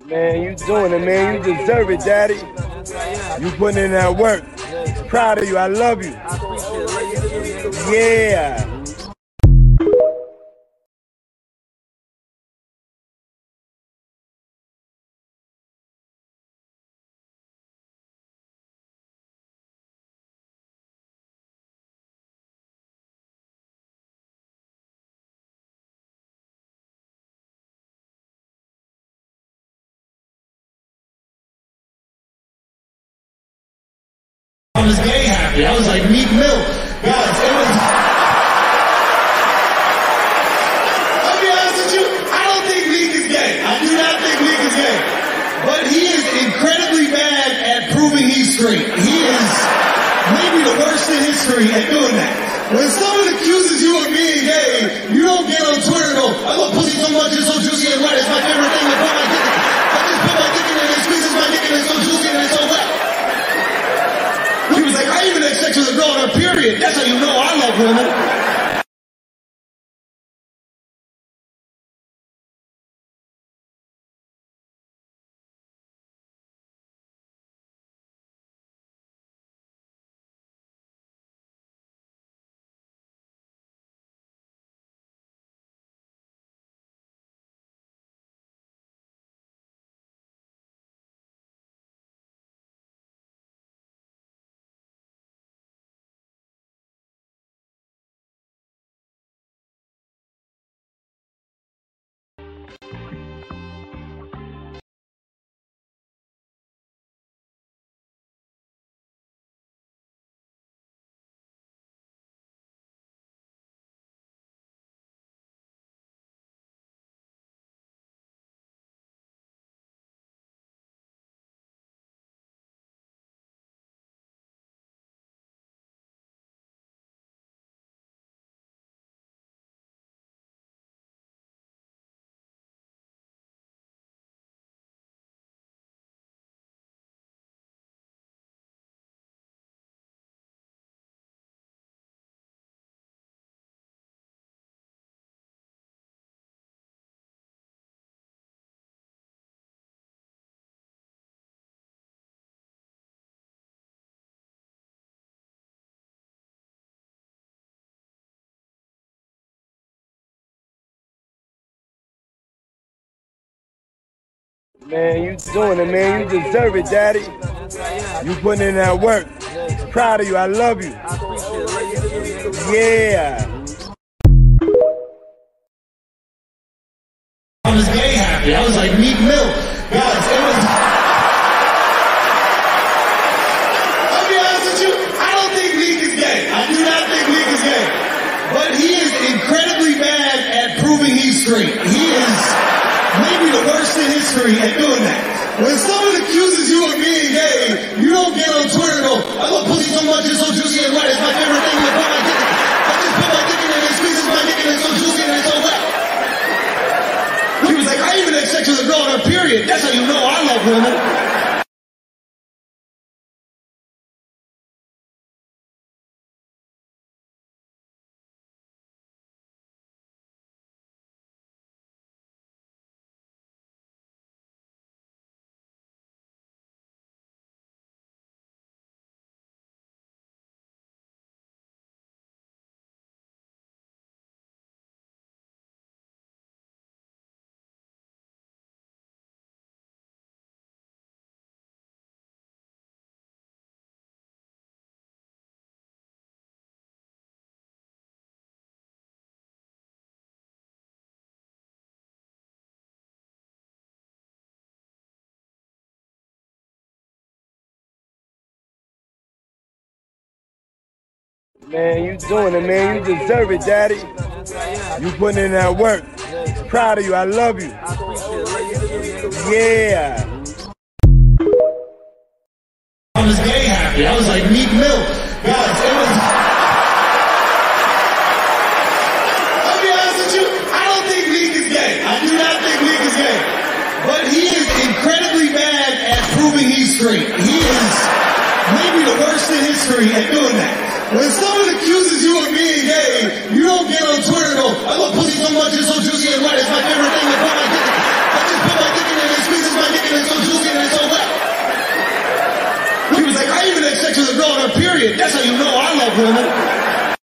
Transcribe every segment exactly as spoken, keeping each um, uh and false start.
Man, you doing it, man. You deserve it, Daddy. You putting in that work. Proud of you. I love you. Yeah. I was gay happy. I was like Meek Mill. Guys, it was... I'll be honest with you, I don't think Meek is gay. I do not think Meek is gay. But he is incredibly bad at proving he's straight. He is maybe the worst in history at doing that. When someone accuses you of being gay, you don't get on Twitter and go, I love pussy so much, it's so juicy and wet, it's my favorite thing to put my dick in. I just put my dick in and it squeezes my dick and it's so juicy and it's so wet. He was like, I even had sex with a girl on her period. That's how you know I love women. Man, you doing it, man. You deserve it, Daddy. You putting in that work. Proud of you. I love you. Yeah. I was gay happy. I was like Meek Mill. Guys, it was... I'll be honest with you, I don't think Meek is gay. I do not think Meek is gay. But he is incredibly bad at proving he's straight. He is maybe the worst in history at doing that. When someone accuses you of being gay, you don't get on Twitter and go, I love pussy so much, it's so juicy and wet, it's my favorite thing to put my dick in. I just put my dick in and it squeezes my dick and it's so juicy and it's so wet. He was like, I even had sex with a girl on her period. That's how you know I love women. Man, you doing it, man. You deserve it, Daddy. You putting in that work. Proud of you. I love you. Yeah. I was gay happy. I was like Meek Mill. Guys, it was... I'll be honest with you, I don't think Meek is gay. I do not think Meek is gay. But he is incredibly bad at proving he's straight. He is maybe the worst in history at doing that. When someone accuses you of being gay, you don't get on Twitter and go, I love pussy so much, it's so juicy and wet, it's my favorite thing to put my dick in. I just put my dick in and it squeezes my dick He's like, I even had sex with a girl on her period. That's how you know I love women.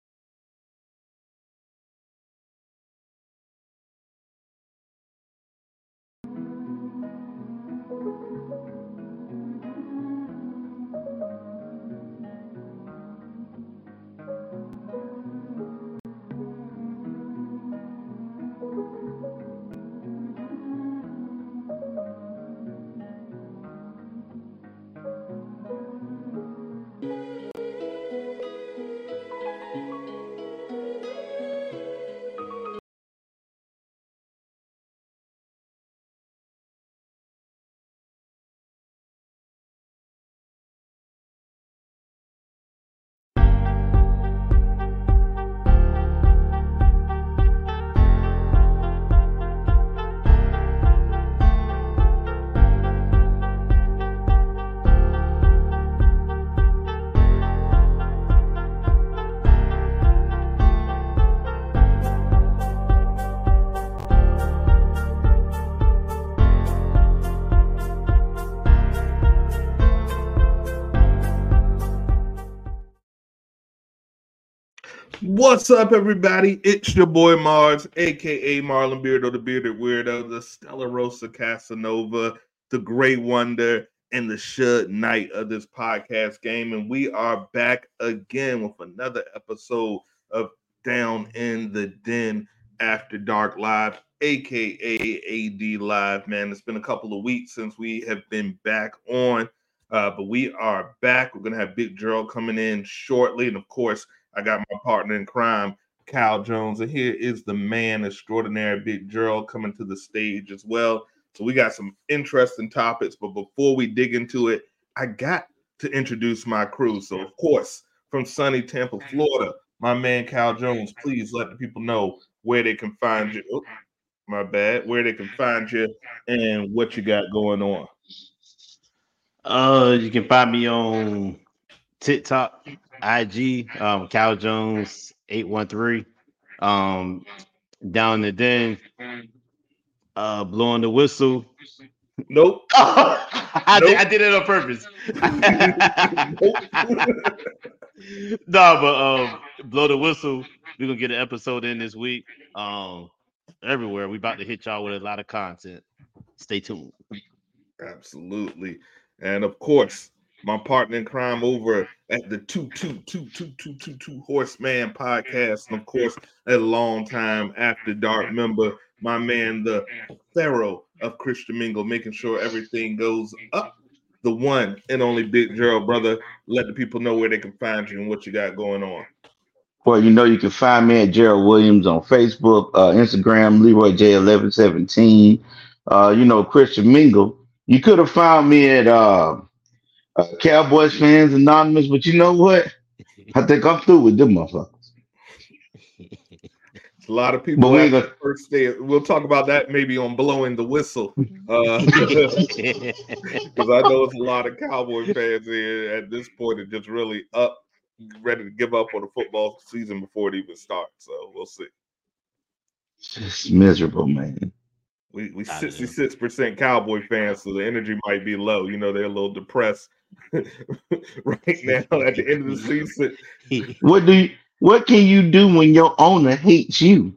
What's up, everybody? It's your boy Mars, aka Marlon Beardo, the Bearded Weirdo, the Stella Rosa Casanova, the Grey Wonder, and the Shud Knight of this podcast game. And we are back again with another episode of Down in the Den After Dark Live, aka A D Live. Man, it's been a couple of weeks since we have been back on, uh, but we are back. We're going to have Big Gerald coming in shortly. And of course, I got my partner in crime, Cal Jones, and here is the man extraordinaire, Big Gerald, coming to the stage as well. So we got some interesting topics, but before we dig into it, I got to introduce my crew. So, of course, from sunny Tampa, Florida, my man, Cal Jones, please let the people know where they can find you. Oh, my bad. Where they can find you and what you got going on. Uh, you can find me on TikTok, I G, um, Cal Jones eight one three, um, Down in the Den, uh, blowing the whistle. Nope. Oh, I, nope. Did, I did it on purpose. No, but um, blow the whistle. We're gonna get an episode in this week. Um, everywhere. We about to hit y'all with a lot of content. Stay tuned. Absolutely, and of course, my partner in crime over at the two two two two two two two Horseman podcast, and of course, a long time After Dark member, my man, the Pharaoh of Christian Mingle, making sure everything goes up. The one and only Big Gerald, brother. Let the people know where they can find you and what you got going on. Well, you know, you can find me at Gerald Williams on Facebook, uh, Instagram, Leroy J eleven seventeen. Uh, you know, Christian Mingle. You could have found me at uh, uh, Cowboys Fans Anonymous, but you know what? I think I'm through with them motherfuckers. A lot of people at the first day. We'll talk about that maybe on Blowing the Whistle. Because uh, I know it's a lot of Cowboy fans here at this point are just really up, ready to give up on the football season before it even starts. So we'll see. It's miserable, man. We we sixty-six percent Cowboy fans, so the energy might be low. You know, they're a little depressed right now at the end of the season. What do you what can you do when your owner hates you?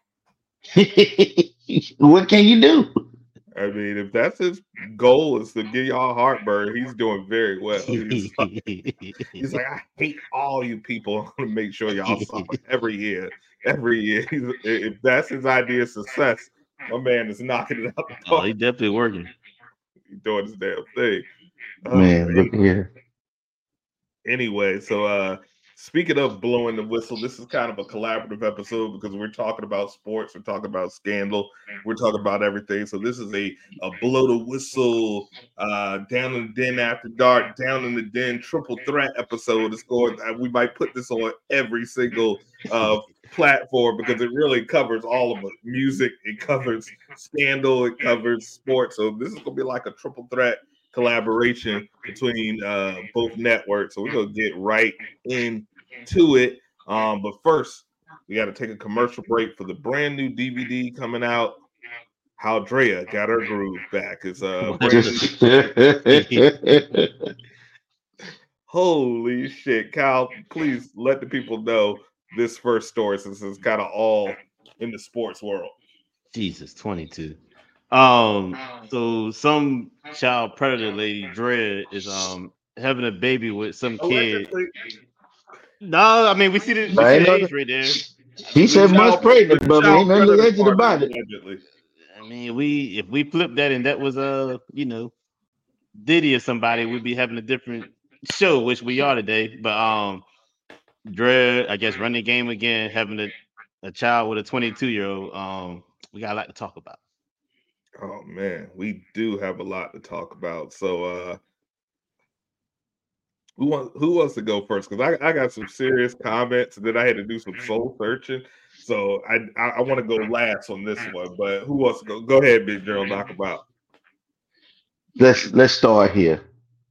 What can you do? I mean, if that's his goal is to give y'all heartburn, he's doing very well. He's like, he's like I hate all you people. I'm gonna make sure y'all suffer every year. Every year. He's, if that's his idea of success, my man is knocking it out the park. Oh, he definitely working. He's doing his damn thing. Man, um, look here. Anyway, so uh speaking of blowing the whistle, this is kind of a collaborative episode because we're talking about sports, we're talking about scandal, we're talking about everything. So this is a, a blow the whistle, uh, Down in the Den After Dark, Down in the Den triple threat episode. It's going. Uh, we might put this on every single uh, platform because it really covers all of it. Music, it covers scandal, it covers sports. So this is gonna be like a triple threat collaboration between uh, both networks. So we're gonna get right into it. Um, but first, we got to take a commercial break for the brand new D V D coming out. How Drea got her groove back. It's uh, Brandon, Holy shit, Kyle! Please let the people know this first story since it's kind of all in the sports world. Jesus, twenty-two. Um, so some child predator lady, Dread, is um having a baby with some kid. Allegedly, No, I mean we see the we I see ain't the know age that. right there. He the said months child, the pregnant, but child ain't nothing predator alleged part about is it. allegedly. I mean, we if we flip that and that was uh, you know, Diddy or somebody, we'd be having a different show, which we are today. But um, Dread, I guess, running the game again, having a, a child with a twenty-two year old. Um, we got a lot to talk about. Oh man, we do have a lot to talk about. So uh who wants who wants to go first? Because I, I got some serious comments and then I had to do some soul searching. So I I, I want to go last on this one, but who wants to go? Go ahead, Big Gerald, knock about. Let's let's start here.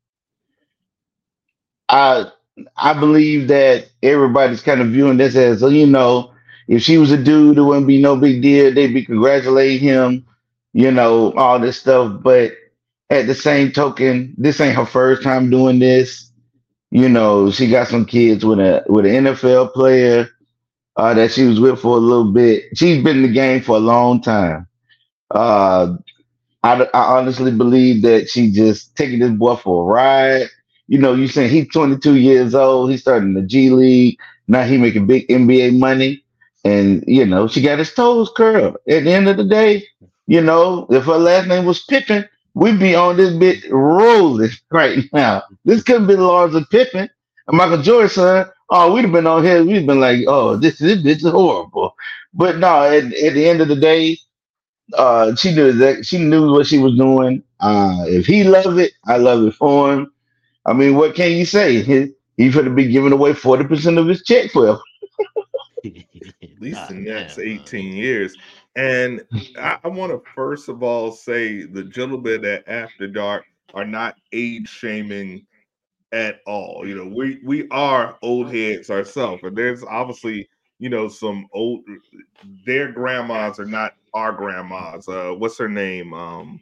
I I believe that everybody's kind of viewing this as, you know, if she was a dude, it wouldn't be no big deal. They'd be congratulating him, you know, all this stuff. But at the same token, this ain't her first time doing this. You know, she got some kids with a with an N F L player uh, that she was with for a little bit. She's been in the game for a long time. Uh, I, I honestly believe that she just taking this boy for a ride. You know, you saying he's twenty-two years old. He's starting the G League. Now he making big N B A money. And, you know, she got his toes curled. At the end of the day, you know, if her last name was Pippen, we'd be on this bit rolling right now. This couldn't be Larsa Pippen and Michael Jordan's son. Oh, we'd have been on here. We'd been like, oh, this, this, this is horrible. But no, at, at the end of the day, uh, she knew that she knew what she was doing. Uh, if he loved it, I love it for him. I mean, what can you say? He he could have been giving away forty percent of his check for him. At least God the next damn, eighteen years. And I, I want to first of all say the gentlemen at After Dark are not age shaming at all. You know, we we are old heads ourselves, and there's obviously, you know, some old their grandmas are not our grandmas. Uh, what's her name? Um,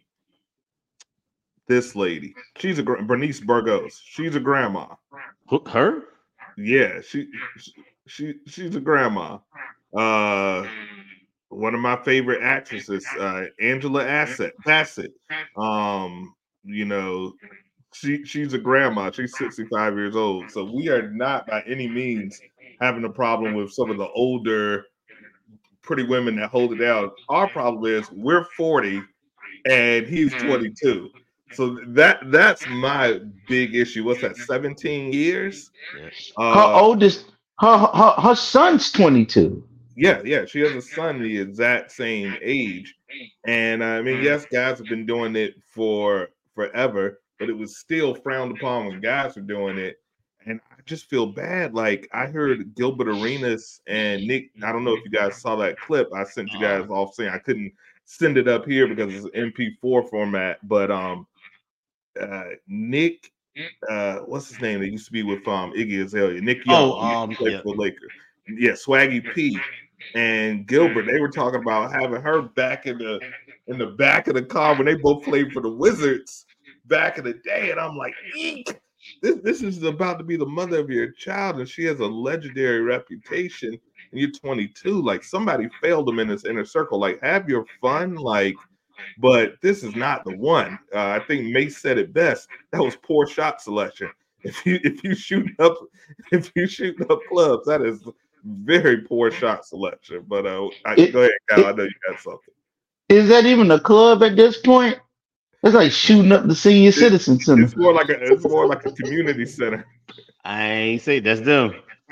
this lady. She's a gra- Bernice Burgos. She's a grandma. Who- her? Yeah, she she she's a grandma. Uh, one of my favorite actresses, uh, Angela Asset Bassett. Um, you know, she she's a grandma. She's sixty-five years old. So we are not by any means having a problem with some of the older pretty women that hold it down. Our problem is we're forty and he's twenty-two. So that that's my big issue. What's that? seventeen years? Yeah. Her Uh oldest, her her, her son's twenty-two. yeah, yeah. She has a son the exact same age. And I mean, yes, guys have been doing it for forever, but it was still frowned upon when guys were doing it. And I just feel bad. Like I heard Gilbert Arenas and Nick. I don't know if you guys saw that clip. I sent you guys off saying I couldn't send it up here because it's M P four format. But um, uh, Nick, uh, what's his name? That used to be with um Iggy Azalea. Nick Young. Oh, um, He played yeah. for the Lakers. Yeah, Swaggy P and Gilbert. They were talking about having her back in the in the back of the car when they both played for the Wizards back in the day. And I'm like, eek. This this is about to be the mother of your child, and she has a legendary reputation. And you're twenty-two. Like somebody failed them in this inner circle. Like have your fun, like. But this is not the one. Uh, I think Mace said it best. That was poor shot selection. If you if you shoot up if you shoot up clubs, that is very poor shot selection. But uh, I, It, go ahead, Kyle. it, I know you got something. is that even a club at this point? It's like shooting up the senior It, citizen center. it's more like a it's more like a community center. I ain't say that's them.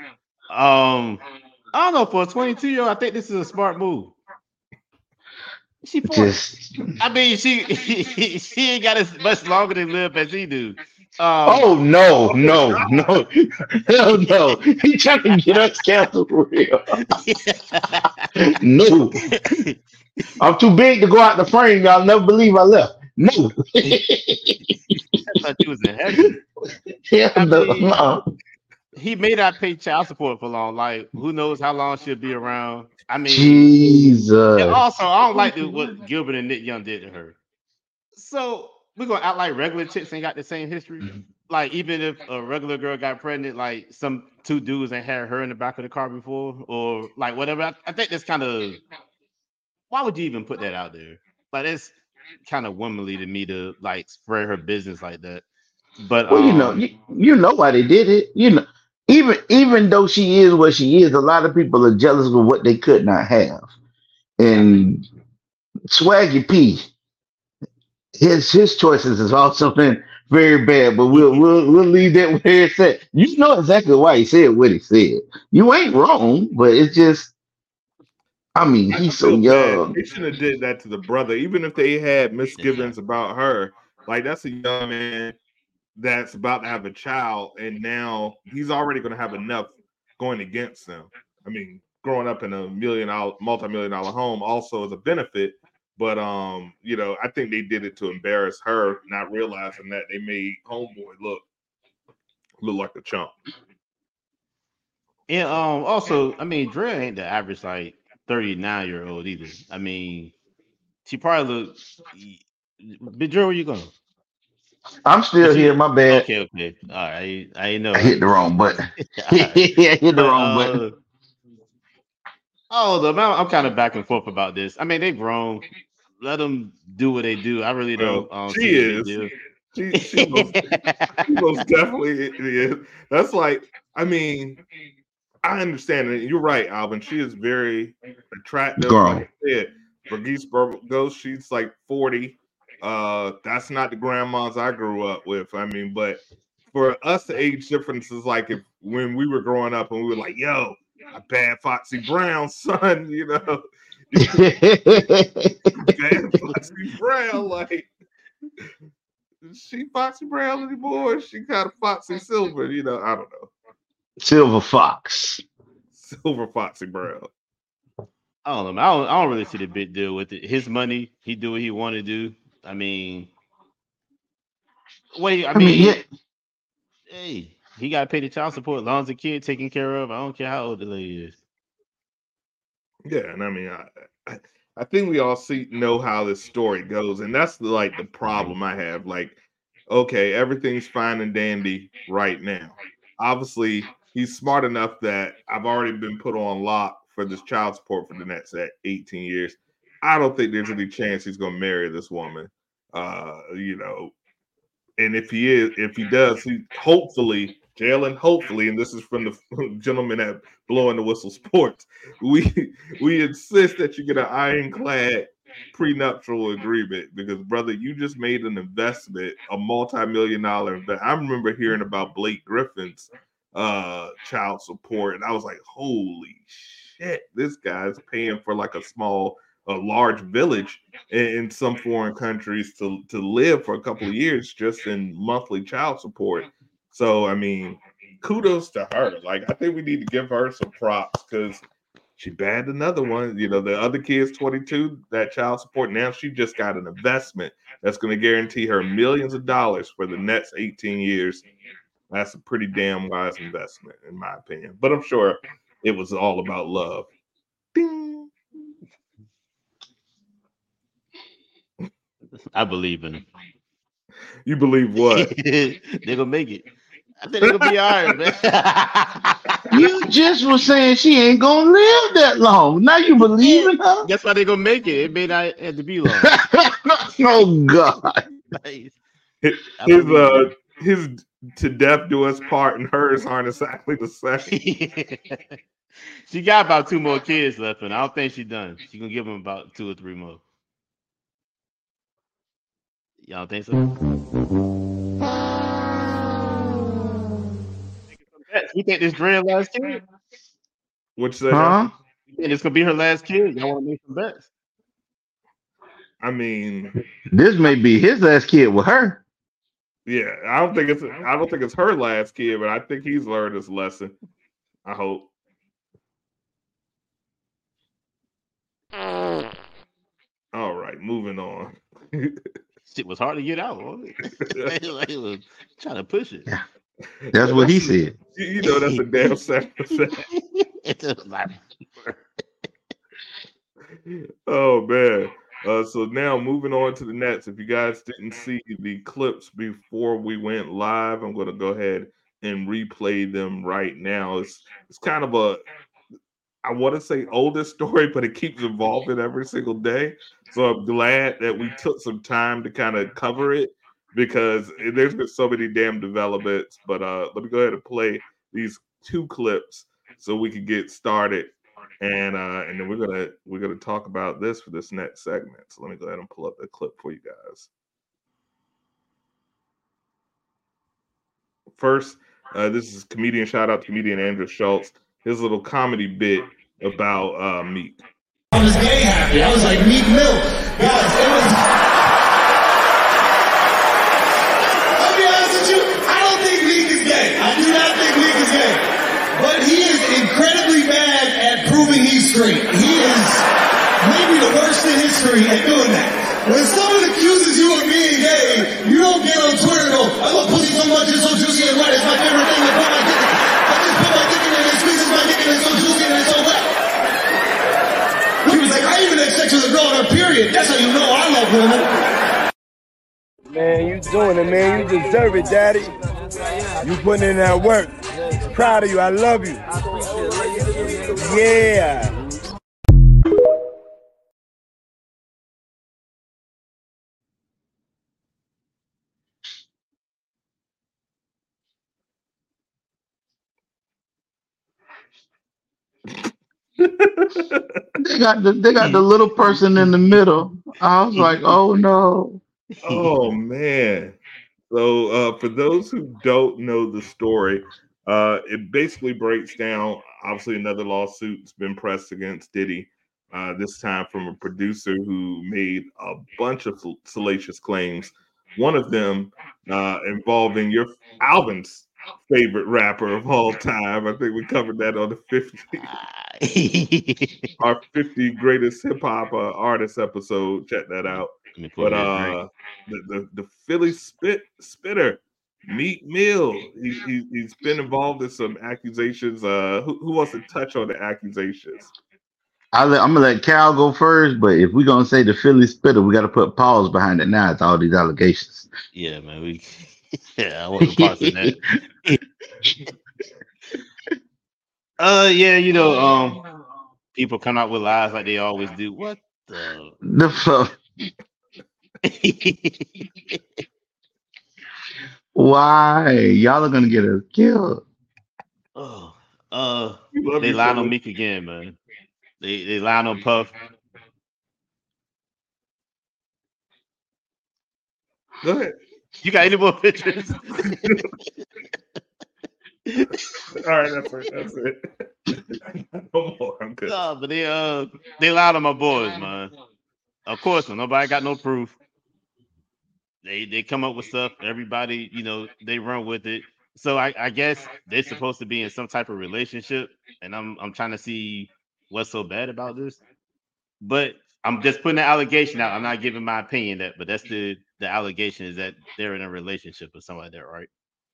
Um, I don't know. For a twenty-two year old, I think this is a smart move. She forty. Just I mean, she she ain't got as much longer to live as he do. Um, oh no, Oh no, God. no, hell no. He trying to get us canceled for real. No. I'm too big to go out the frame. Y'all never believe I left. No. I thought you was in heaven. Hell I no. mean, Uh-uh. he may not pay child support for long. Like, who knows how long she'll be around? I mean, and Jesus. also, I don't like the, what Gilbert and Nick Young did to her. So we're gonna act like regular chicks ain't got the same history. like even if a regular girl got pregnant, like some two dudes ain't had her in the back of the car before, or like whatever. I, I think that's kind of why would you even put that out there? Like it's kind of womanly to me to like spread her business like that. But Well, you know, um, you, you know why they did it. You know, even even though she is what she is, a lot of people are jealous of what they could not have. And Swaggy P, his his choices has also been very bad. But we'll we'll we'll leave that where it's at. You know exactly why he said what he said. You ain't wrong, but it's just, I mean, I, I he's so feel bad. young. They shouldn't have did that to the brother, even if they had yeah, misgivings about her. Like that's a young man that's about to have a child, and now he's already going to have enough going against him. I mean, growing up in a million dollar, multi-million dollar home also is a benefit, but um, you know, I think they did it to embarrass her, not realizing that they made homeboy look look like a chump. and um, also, I mean, Dre ain't the average like thirty nine year old either. I mean, she probably look. But Dre, where you going? I'm But still here. you My bad. okay? Okay, all right. I ain't know. I I hit the ain't see wrong you. button. All I right. hit the But wrong button. uh, oh, I'm, I'm kind of back and forth about this. I mean, they grown. Let them do what they do. I really Well, don't um, see she the big is. deal. She she most she most definitely is. That's like, I mean, I understand it. You're right, Alvin. She is very attractive. Like Girl. I said, Verghese Burgos, she's like forty. Uh, that's not the grandmas I grew up with. I mean, but for us, the age difference is like if when we were growing up and we were like, "Yo, a bad Foxy Brown, son," you know, bad Foxy Brown, like is she Foxy Brown anymore? She kind of Foxy Silver, you know. I don't know, Silver Fox. Silver Foxy Brown. I don't know. I don't, I don't really see the big deal with it. His money, he do what he want to do. I mean, wait. I I mean, yeah. mean, hey, he got to pay the child support. As long as the kid taken care of, I don't care how old the lady is. Yeah, and I mean, I, I, I think we all see know how this story goes, and that's the, like the problem I have. Like, okay, everything's fine and dandy right now. Obviously, he's smart enough that I've already been put on lock for this child support for the next eighteen years. I don't think there's any chance he's going to marry this woman. Uh, you know, and if he is, if he does, he hopefully, Jalen, hopefully, and this is from the gentleman at Blowing the Whistle Sports, we we insist that you get an ironclad prenuptial agreement because, brother, you just made an investment, a multi-million dollar investment. I remember hearing about Blake Griffin's uh, child support, and I was like, holy shit, this guy's paying for like a small a large village in, in some foreign countries to to live for a couple of years just in monthly child support. So I mean, kudos to her. Like I think we need to give her some props because she bagged another one. You know, the other kid's twenty-two, that child support. Now she just got an investment that's going to guarantee her millions of dollars for the next eighteen years. That's a pretty damn wise investment, in my opinion. But I'm sure it was all about love. Ding. I believe in him. You believe what? They're gonna make it. I think they're gonna be all right, man. You just was saying she ain't gonna live that long. Now you believe in her? That's why they're gonna make it. It may not have to be long. Oh God. Like, His, I his believe uh in his to death do us part and hers aren't exactly the same. it. She got about two more kids left, and I don't think she's done. She gonna give them about two or three more. Y'all think so? You think this Dre last kid? Which that Huh? You think this gonna be her last kid? Y'all want to make some bets? I mean, This may be his last kid with her. yeah, I don't think it's I don't think it's her last kid, but I think he's learned his lesson. I hope. All right, moving on. Shit was hard to get out. Wasn't it? Like it was trying to push it. That's what he said. You you know that's a damn sound effect. It was like, Oh man. Uh, so now moving on to the Nets. If you guys didn't see the clips before we went live, I'm going to go ahead and replay them right now. It's it's kind of a, I want to say older story, but it keeps evolving every single day. So I'm glad that we took some time to kind of cover it because there's been so many damn developments. But uh, let me go ahead and play these two clips so we can get started. And uh, and then we're gonna we're gonna talk about this for this next segment. So let me go ahead and pull up the clip for you guys. First, uh, this is comedian. Shout out to comedian Andrew Schultz. His little comedy bit about uh, Meek. I was gay happy. I was like Meek Mill, guys. It was. I'll be honest with you. I don't think Meek is gay. I do not think Meek is gay, but he is incredibly bad at proving he's straight. He is maybe the worst in history at doing that. When someone accuses you of being gay, you don't get on Twitter and go, I love pussy so much, it's so juicy and wet, it's my favorite thing, I put my dick in, I just put my dick in and it squeezes my dick and it's so juicy and it's so wet. He was like, I even had sex with a girl on her period. That's how you know I love women. Man, you doing it, man. You deserve it, daddy. You putting in that work. Proud of you. I love you. Yeah. They got the they got the little person in the middle. I was like, oh no. Oh man. So uh, for those who don't know the story, uh, it basically breaks down. Obviously, another lawsuit's been pressed against Diddy. Uh, this time from a producer who made a bunch of salacious claims. One of them uh, involving your Alvin's favorite rapper of all time. I think we covered that on the fifty, our fifty greatest hip hop uh, artists episode. Check that out. But uh, the, the the Philly spit spitter, Meek Mill, he, he he's been involved in some accusations. Uh, who, who wants to touch on the accusations? I let, I'm gonna let Cal go first, but if we're gonna say the Philly spitter, we got to put pause behind it now. It's all these allegations. Yeah, man. We yeah, I wasn't pausing that. uh, yeah, you know, um, people come out with lies like they always do. What the? The fuck? Why? Y'all are gonna get us killed. Oh, uh, they lied on Meek again, man. They they lied on Puff. Go ahead. You got any more pictures? All right, that's it. That's it. No more. I'm good. No, but they uh they lied on my boys, man. Of course, when nobody got no proof. They they come up with stuff. Everybody, you know, they run with it. So I, I guess they're supposed to be in some type of relationship, and I'm I'm trying to see what's so bad about this. But I'm just putting the allegation out. I'm not giving my opinion that, but that's the the allegation is that they're in a relationship or something like that, right?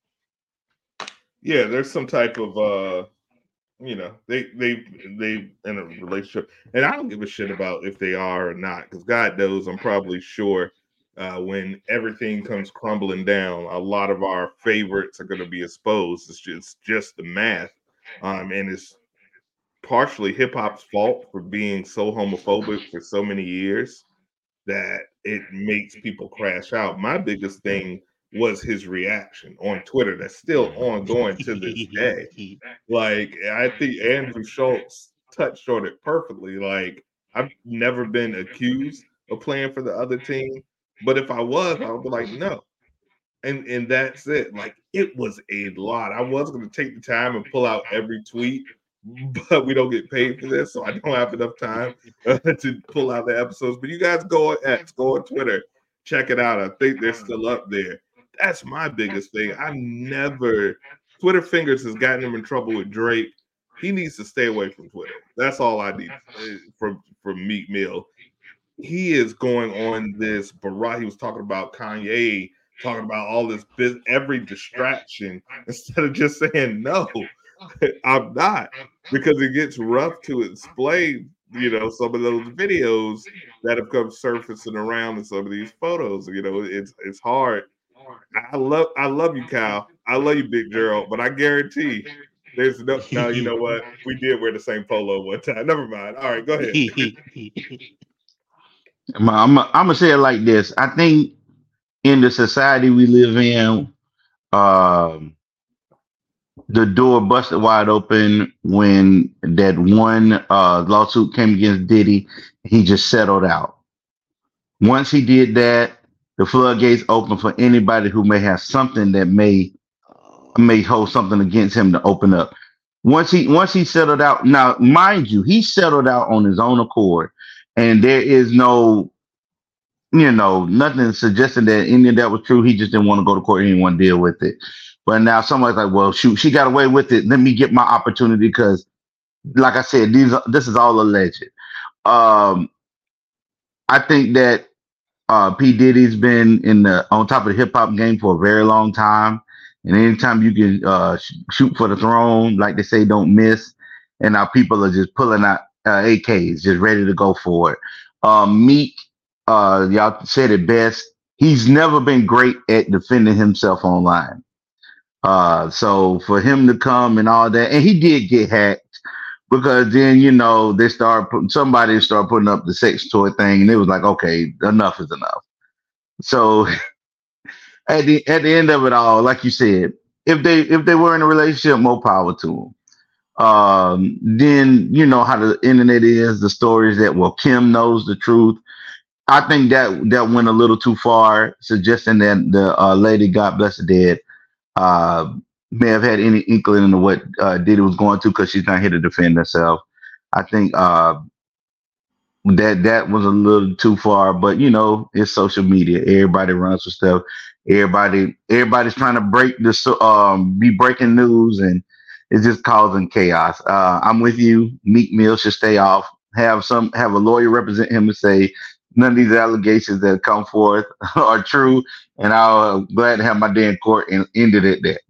Yeah, there's some type of uh, you know, they they they in a relationship, and I don't give a shit about if they are or not, because God knows I'm probably sure. Uh, when everything comes crumbling down, a lot of our favorites are going to be exposed. It's just just the math, um, and it's partially hip hop's fault for being so homophobic for so many years that it makes people crash out. My biggest thing was his reaction on Twitter. That's still ongoing to this day. Like, I think Andrew Schultz touched on it perfectly. Like, I've never been accused of playing for the other team. But if I was, I would be like, no. And and that's it. Like, it was a lot. I was going to take the time and pull out every tweet, but we don't get paid for this, so I don't have enough time uh, to pull out the episodes. But you guys go on X, go on Twitter, check it out. I think they're still up there. That's my biggest thing. I never – Twitter fingers has gotten him in trouble with Drake. He needs to stay away from Twitter. That's all I need from, from Meek Mill. He is going on this barrage. He was talking about Kanye, talking about all this business, every distraction, instead of just saying, no, I'm not, because it gets rough to explain you know, some of those videos that have come surfacing around in some of these photos. You know, it's it's hard. I love I love you, Kyle. I love you, Big Gerald, but I guarantee there's no no, you know what? We did wear the same polo one time. Never mind. All right, go ahead. I'm, I'm, I'm gonna say it like this. I think in the society we live in, um, the door busted wide open when that one uh, lawsuit came against Diddy. He just settled out. Once he did that, the floodgates open for anybody who may have something that may may hold something against him to open up. Once he once he settled out, now mind you, he settled out on his own accord, and there is no, you know, nothing suggesting that any of that was true. He just didn't want to go to court. He didn't want to deal with it. But now somebody's like, well, shoot, she got away with it. Let me get my opportunity because, like I said, these are, this is all alleged. Um, I think that uh, P. Diddy's been in the on top of the hip hop game for a very long time. And anytime you can uh, sh- shoot for the throne, like they say, don't miss. And now people are just pulling out uh, A Ks, just ready to go for it. Um, Meek, uh, y'all said it best. He's never been great at defending himself online. Uh, so for him to come and all that, and he did get hacked because then, you know, they started putting, somebody started putting up the sex toy thing, and it was like, okay, enough is enough. So at the at the end of it all, like you said, if they if they were in a relationship, more power to them. Um, then you know how the internet is, the stories that, well, Kim knows the truth. I think that that went a little too far, suggesting that the uh, lady, God bless her dead, uh, may have had any inkling into what uh, Diddy was going to because she's not here to defend herself. I think uh, that that was a little too far, but you know, it's social media. Everybody runs for stuff. Everybody, everybody's trying to break this, um, be breaking news, and it's just causing chaos. Uh, I'm with you. Meek Mill should stay off. Have some, have a lawyer represent him and say none of these allegations that come forth are true, and I'll glad to have my day in court and ended it there.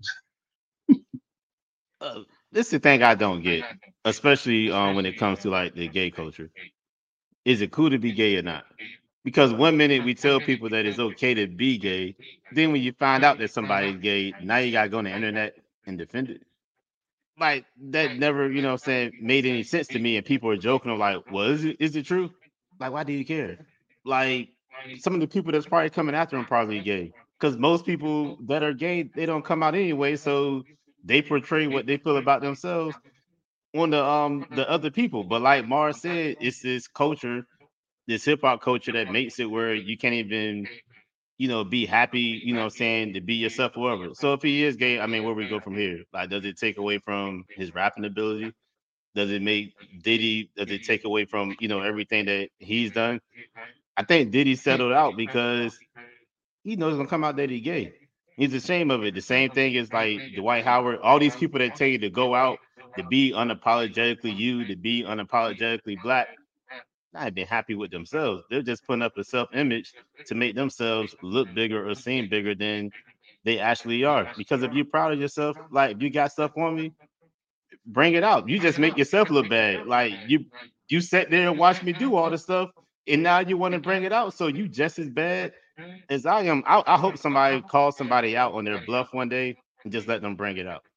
Uh, this is the thing I don't get, especially um, when it comes to like the gay culture. Is it cool to be gay or not? Because one minute we tell people that it's okay to be gay, then when you find out that somebody's gay, now you gotta go on the internet and defend it. Like that never, you know what I'm saying, made any sense to me. And people are joking, I'm like, well, is it is it true? Like, why do you care? Like some of the people that's probably coming after him probably gay. Because most people that are gay, they don't come out anyway, so they portray what they feel about themselves on the um the other people. But like Mars said, it's this culture, this hip hop culture that makes it where you can't even, you know, be happy, you know, saying to be yourself or whatever. So if he is gay, I mean, where we go from here? Like, does it take away from his rapping ability? Does it make Diddy? Does it take away from, you know, everything that he's done? I think Diddy settled out because he knows it's gonna come out that he's gay. He's ashamed of it. The same thing is like Dwight Howard. All these people that tell you to go out, to be unapologetically you, to be unapologetically black, not been happy with themselves. They're just putting up a self-image to make themselves look bigger or seem bigger than they actually are. Because if you're proud of yourself, like if you got stuff on me, bring it out. You just make yourself look bad. Like you you sat there and watched me do all this stuff, and now you want to bring it out. So you just as bad as I am. I, I hope somebody calls somebody out on their bluff one day and just let them bring it out.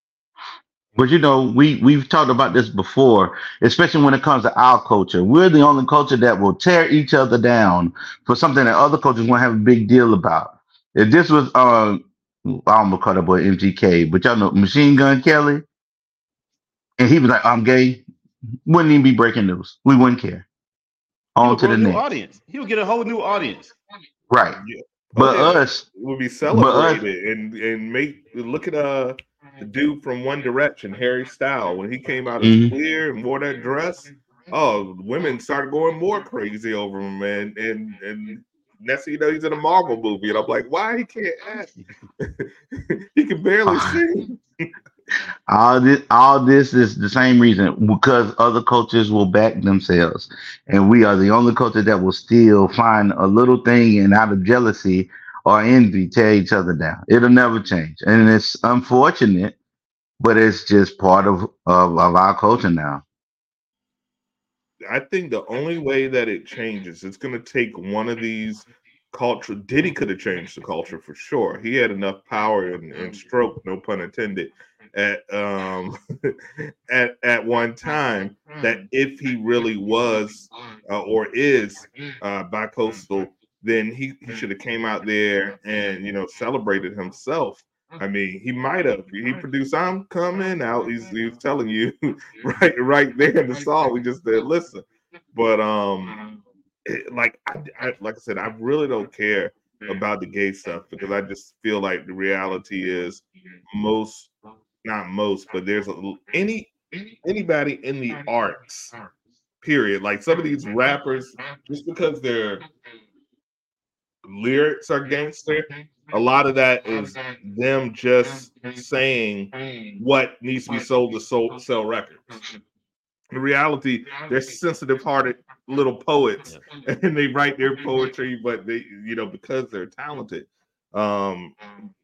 But you know, we we've talked about this before, especially when it comes to our culture. We're the only culture that will tear each other down for something that other cultures won't have a big deal about. If this was, uh, I almost called that boy M G K, but y'all know Machine Gun Kelly, and he was like, "I'm gay," wouldn't even be breaking news. We wouldn't care. On to the next audience. He'll get a whole new audience. Right. Yeah. But Oh, yeah. us Will be celebrated and and make look at uh the dude from One Direction, Harry Styles, when he came out as Mhm. clear and wore that dress. Oh, women started going more crazy over him, man. And and next thing you know, he's in a Marvel movie, and I'm like, why he can't act? He can barely sing. all this all this is the same reason, because other cultures will back themselves, and we are the only culture that will still find a little thing and out of jealousy or envy tear each other down. It'll never change, and it's unfortunate, but it's just part of of, of our culture now. I think the only way that it changes, it's going to take one of these culture. Diddy could have changed the culture for sure. He had enough power and, and stroke, no pun intended, at um at at one time that if he really was uh, or is uh, bicoastal, then he, he should have came out there and you know celebrated himself. I mean, he might have. He produced "I'm Coming Out." He's he's telling you right right there in the song. We just did listen, but um, it, like I, I like I said, I really don't care about the gay stuff because I just feel like the reality is most, not most, but there's a any anybody in the arts, period. Like some of these rappers, just because their lyrics are gangster, a lot of that is them just saying what needs to be sold to sold, sell records. In reality, they're sensitive-hearted little poets, and they write their poetry, but they, you know, because they're talented. Um,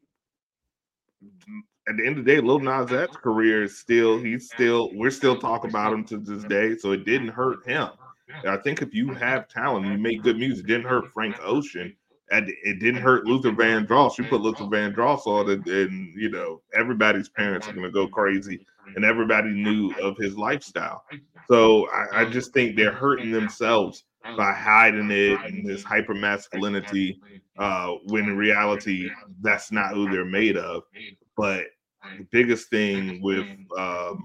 at the end of the day, Lil Nas X's career is still, he's still, we're still talking about him to this day, so it didn't hurt him. I think if you have talent and you make good music, it didn't hurt Frank Ocean. And it didn't hurt Luther Vandross. You put Luther Vandross on it, and you know everybody's parents are going to go crazy, and everybody knew of his lifestyle. So I, I just think they're hurting themselves by hiding it and this hyper masculinity, uh, when in reality that's not who they're made of. But the biggest thing with um,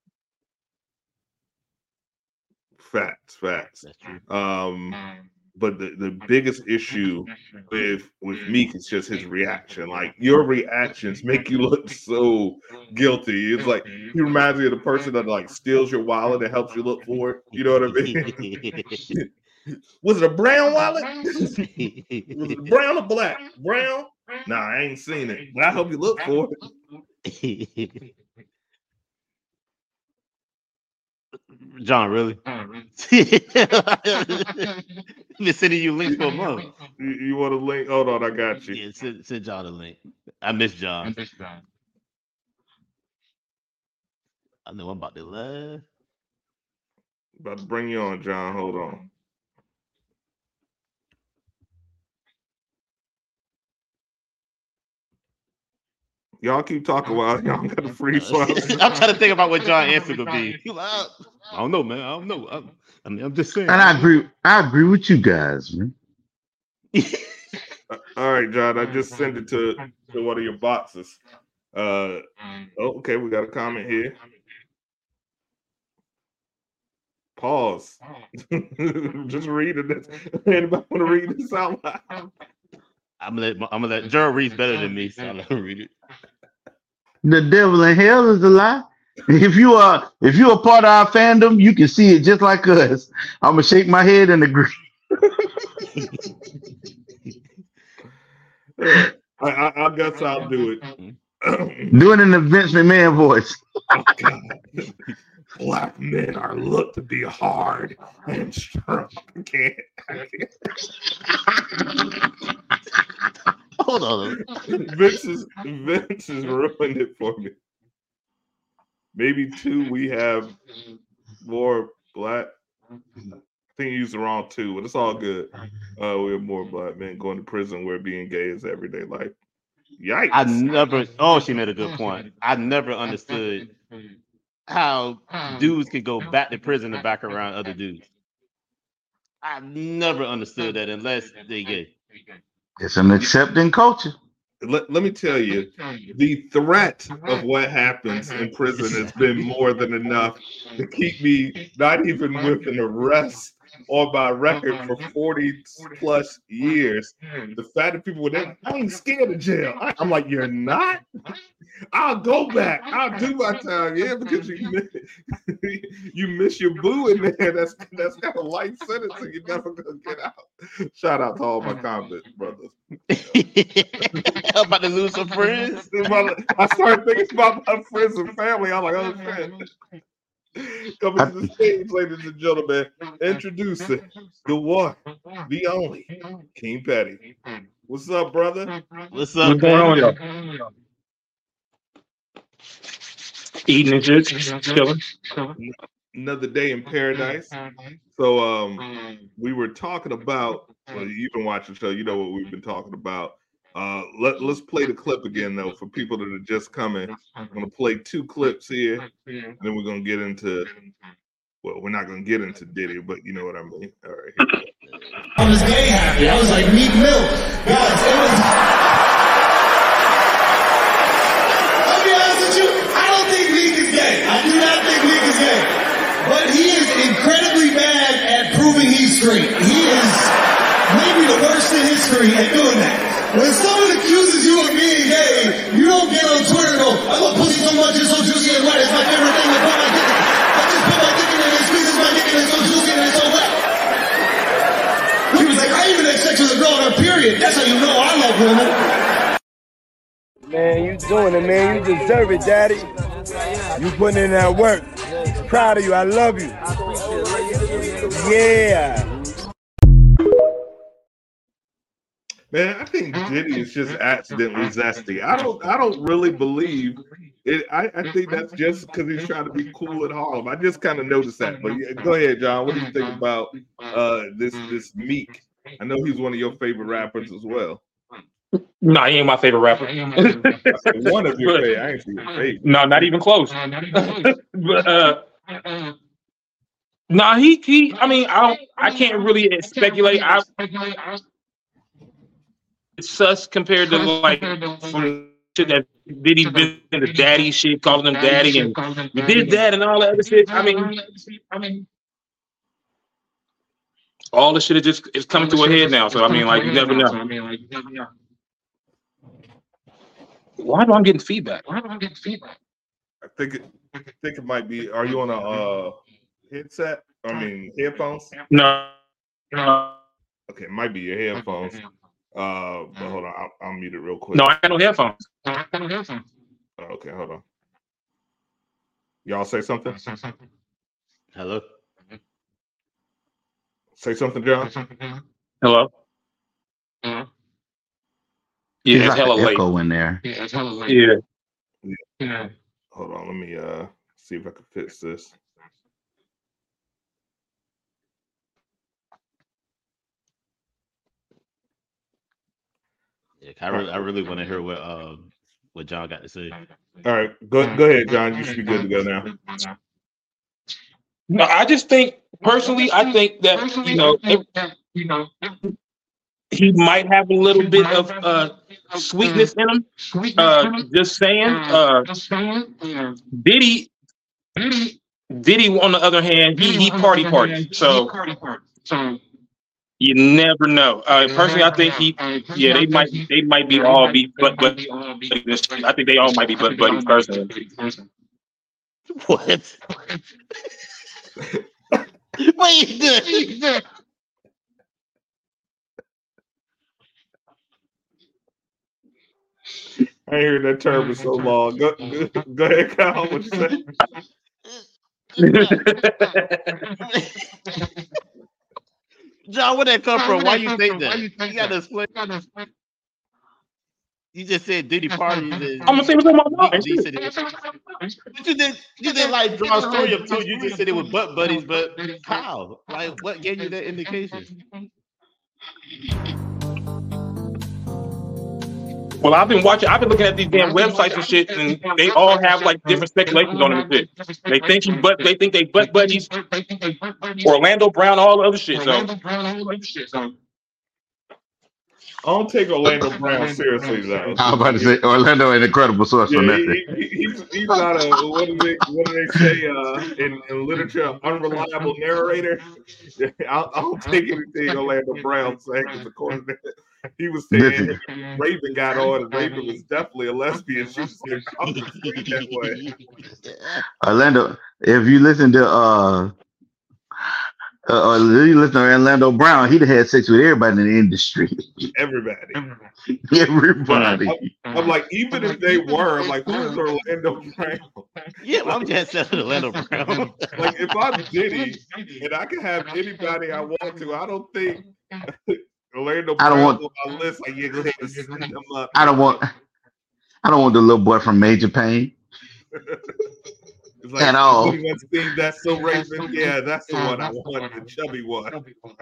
facts, facts. Um, But the, the biggest issue with with Meek is just his reaction. Like your reactions make you look so guilty. It's like he reminds me of the person that like steals your wallet and helps you look for it. You know what I mean? Was it a brown wallet? Was it brown or black? Brown? Nah, I ain't seen it, but I hope you look for it. John, really? Been sending you links for a month. You, you want a link? Hold on, I got you. Yeah, send, send John a link. I miss John. I, miss John. I know I'm about to laugh. About to bring you on, John. Hold on. Y'all keep talking while y'all got the free swap. I'm trying to think about what John answer could be. I don't know, man. I don't know. I'm, I mean, I'm just saying. And I agree. I agree with you guys, man. All right, John. I just sent it to, to one of your boxes. Uh, oh, okay, we got a comment here. Pause. Just read it. Anybody want to read this out loud? I'm gonna let I'm gonna let Gerald reads better than me, so I'll let him read it. The devil in hell is a lie. If you are if you're a part of our fandom, you can see it just like us. I'm gonna shake my head and agree. I, I, I guess I'll do it. Doing an Vince McMahon voice. Oh, God. Black men are looked to be hard and strong. I can't. I can't. Hold on. Vince is Vince has ruined it for me. Maybe two, we have more black. I think you used the wrong two, but it's all good. Uh, we have more black men going to prison where being gay is everyday life. Yikes. I never, oh, she made a good point. I never understood how dudes could go back to prison and back around other dudes. I never understood that unless they gay. It's an accepting culture. Let, let me tell you, the threat of what happens in prison has been more than enough to keep me not even with an arrest on my record for forty plus years. The fact that people were there, I ain't scared of jail. I, I'm like, you're not? I'll go back. I'll do my time. Yeah, because you miss, you miss your boo in there. That's that's got a life sentence and you're never gonna get out. Shout out to all my convict brothers. I'm about to lose some friends. I started thinking about my friends and family. I'm like, oh shit. Coming to the stage, ladies and gentlemen, introducing the one, the only, King Petty. What's up, brother? What's up, What's going on, y'all? Eating and shit, chilling. another day in paradise. So um, we were talking about. Well, you've been watching the show. You know what we've been talking about. Uh, let, let's play the clip again, though, for people that are just coming. I'm going to play two clips here, and then we're going to get into, well, we're not going to get into Diddy, but you know what I mean. All right. Here we go. I was gay happy. I was like Meek Mill. Guys, it was... I'll be honest with you, I don't think Meek is gay. I do not think Meek is gay. But he is incredibly bad at proving he's straight. He is maybe the worst in history at doing that. When someone accuses you of being gay, you don't get on Twitter and go, I love pussy so much, it's so juicy and wet, it's my favorite thing to put my dick in. I just put my dick in and it squeezes my dick and it's so juicy and it's so wet. He was like, I even had sex with a girl on her period. That's how you know I love women. Man, you doing it, man. You deserve it, daddy. You putting in that work. Proud of you. I love you. Yeah. Man, I think Diddy is just accidentally zesty. I don't I don't really believe it. I, I think that's just because he's trying to be cool at Harlem. I just kind of noticed that. But yeah, go ahead, John. What do you think about uh, this this Meek? I know he's one of your favorite rappers as well. No, he ain't my favorite rapper. One of your favorite. I ain't your favorite. No, not even close. But uh, no, nah, he he. I mean, I don't. I can't really speculate. I. It's sus compared to like some shit that Diddy been in the daddy shit, calling him daddy, and you did that and all that other shit. I mean, I mean, all the shit is just is coming to a head now. So I mean, like you never know. Why do I getting feedback? Why do I getting feedback? I think it. I think it might be. Are you on a uh, headset? I mean, headphones? No. No. Okay, it might be your headphones. Uh, but hold on, I'll, I'll mute it real quick. No, I got no headphones. I got no headphones. Oh, okay, hold on. Y'all say something? Hello. Say something, John. Hello. Yeah, There's it's like hella an late. echo in there. Yeah, it's hella late. Yeah. Yeah. Hold on, let me uh see if I can fix this. Yeah, I really, I really want to hear what uh, what John got to say. All right, go go ahead, John. You should be good to go now. No, I just think personally, I think that you know, if, you know, he might have a little bit of uh sweetness in him. Uh, just saying. Uh, Diddy, Diddy, on the other hand, he he party party. So. You never know. Uh, personally, I think he, yeah, they might, they might be all be, but, but, I think they all might be, but, buddies personally. What? Wait, the- I ain't heard that term for so long. Go, go, go ahead, Kyle. What you say? John, where that come from? Why you think that? You gotta explain. You just said Diddy parties. And I'm gonna say what's on my mind. you said it- But you did, you did like draw a story up too. You just said it was butt buddies, but how? Like, what gave you that indication? Well, I've been watching, I've been looking at these damn websites and shit, and they all have like different speculations on them and shit. They think he butt, they think they butt buddies. Orlando Brown, all the other shit. So. I don't take Orlando Brown seriously, though. I was about to say Orlando an incredible source Yeah, on that. he, he, he's, he's not a, what do they, what do they say uh, in, in literature, unreliable narrator. I, I don't take anything Orlando Brown saying, because according to he was saying Raven got on, and Raven was definitely a lesbian. She was like, I'm that way. Orlando, if you listen to uh, uh, uh you listen to Orlando Brown, he'd have had sex with everybody in the industry. Everybody. Everybody. I'm, I'm like, even if they were, I'm like, who's Orlando Brown? Yeah, I'm just saying Orlando Brown. Like, if I'm Diddy and I can have anybody I want to, I don't think Orlando Brown I don't want on my list. Like, yeah, go ahead and send them up. I don't want I don't want the little boy from Major Payne. It's like, At all. anybody wants to sing That's So Raven? Yeah, that's the one I want, the chubby one.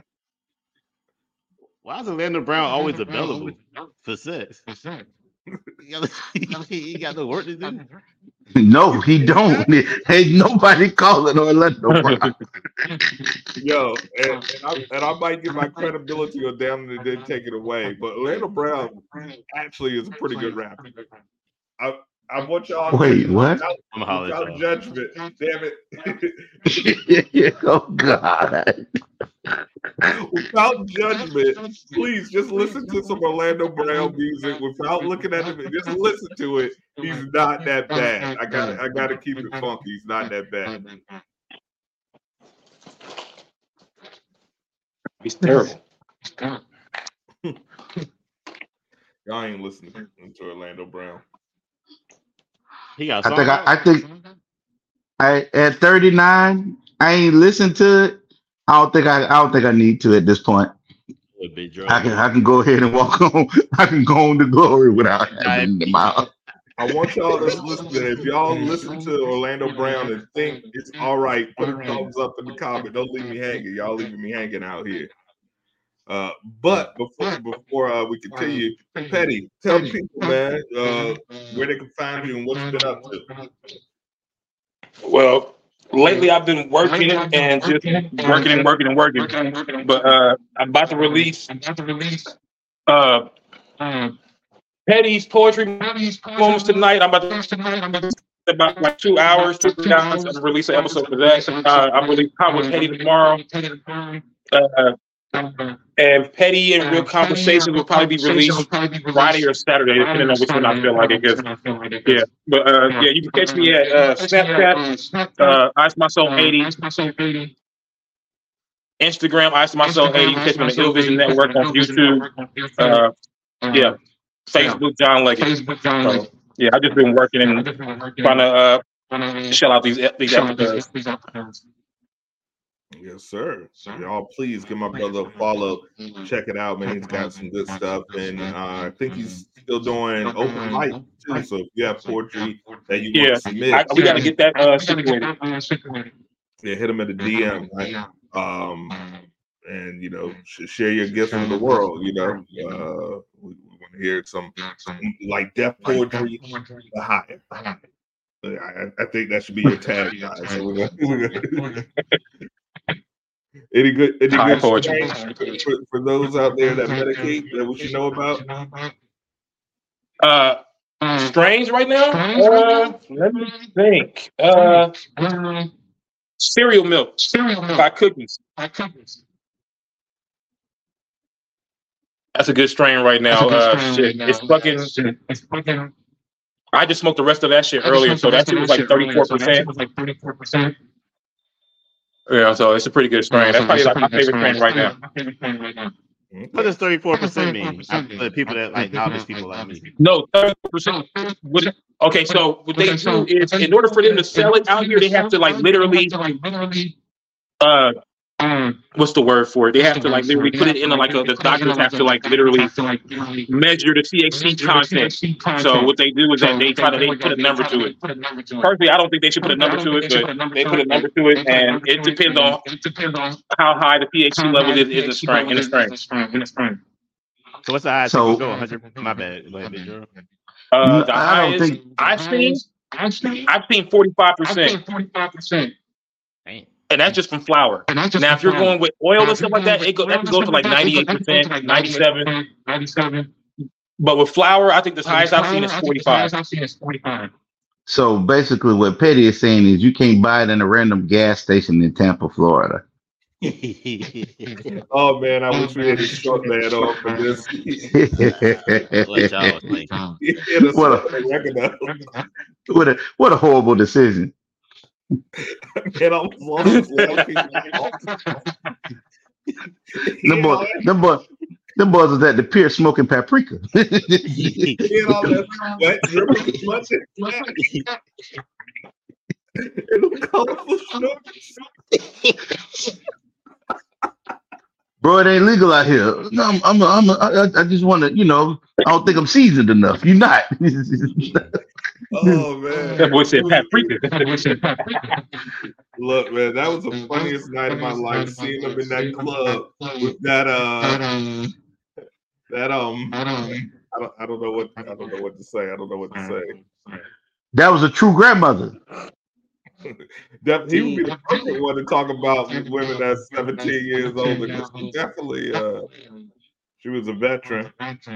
Why is Orlando Brown always available for sex? He got, he got no work to do. No, he don't. Ain't nobody calling Orlando Brown. Yo, and, and, I, and I might get my credibility on damn and then take it away, but Orlando Brown actually is a pretty good rapper. I, I want y'all Wait, what? Without, I'm gonna holler at without y'all. judgment. Damn it. Oh God. Without judgment, please just listen to some Orlando Brown music without looking at him. Just listen to it. He's not that bad. I got I got to keep it funky. He's not that bad. He's terrible. Y'all ain't listening to Orlando Brown. He got. I think I, I think I at thirty-nine, I ain't listened to it. I don't think I I don't think I need to at this point. I can I can go ahead and walk on. I can go on to glory without having the mouth. I want y'all to listen to it. If y'all listen to Orlando Brown and think it's all right, put a thumbs up in the comment. Don't leave me hanging. Y'all leaving me hanging out here. Uh, but before before uh, we continue, Petty, tell people, man, uh, where they can find you and what you've been up to. Well, lately I've been working and just working and working and working. But uh, I'm about to release uh, Petty's poetry moments tonight. I'm about to about like two hours, two three hours. I'm release an episode for that. Uh, I'm releasing Pop with Petty tomorrow. Uh, and Petty and Real Conversations will probably be released Friday or Saturday, depending on which one I feel like it is. Yeah, but uh, yeah, you can catch me at uh, Snapchat, uh, Ice My Soul eighty, Instagram, Ice My Soul eighty. You can catch me on the Ill Vision Network on YouTube. Uh, yeah, Facebook, John Leggett. So, yeah, I've just been working and trying to uh, shell out these these episodes. Yes, sir. Y'all, please give my brother a follow. Check it out, man. He's got some good stuff, and uh, I think he's still doing open mic too. So if you have poetry that you yeah, want to submit, I, we got to get that uh, situated. Yeah, hit him in the D M, right? Um, and you know, sh- share your gifts with the world. You know, uh, we, we want to hear some, some like deaf poetry, the higher. I, I think that should be your tag, guys. So we're gonna, we're gonna Any good, any good poetry for, for those out there that medicate that we should know about? Uh, strange right now. Uh, let me think. Uh, cereal milk. Cereal milk by Cookies. By Cookies. That's a good strain right now. Uh, shit, it's fucking. It's fucking. I just smoked the rest of that shit earlier, so that shit was like thirty-four percent. Was like thirty-four percent. Yeah, so it's a pretty good strain. That's probably like my favorite strain right now. What does thirty-four percent mean? For the people that like novice people like me. No, thirty-four percent. Okay, so what they do is, in order for them to sell it out here, they have to like literally, uh, what's the word for it? They have to like literally put it in a, like a, the doctors have to like literally measure the T H C content. So what they do is that they try to they put a number to it. Personally, I don't think they should put a number to it, but they put a number to it, and it depends on how high the T H C level is in the strain. In the strain. So what's the highest? So go one hundred. My bad. Go ahead, Big Joe. Uh, the I don't highest think I've seen, I've seen forty-five percent. Forty-five percent. And that's just from flour. Now, if you're going with oil and stuff like that, it go that can go to like ninety-eight percent, ninety-seven, ninety-seven. But with flour, I think the highest I've seen is forty-five. So basically, what Petty is saying is you can't buy it in a random gas station in Tampa, Florida. Oh man, I wish we had a short man on for this. What y'all think? What a, what a what a horrible decision. Man, I was lost. Them boys, them boys, them boys was at the pier smoking paprika. Get all that sweat dripping, sweat, and them colorful snooks. Bro, it ain't legal out here. No, I'm, I'm, I'm I, I just want to, you know, I don't think I'm seasoned enough. You're not. Oh man, That boy said Pat Freakin. Look, man, that was the funniest night of my life. Seeing him in that club with that uh, that um, I don't, I don't know what, I don't know what to say. I don't know what to say. That was a true grandmother. Def- he would be the perfect one to talk about women that's seventeen years old. Because she definitely, uh, she was a veteran.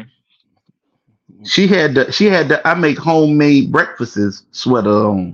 She had the she had the I make homemade breakfasts sweater on.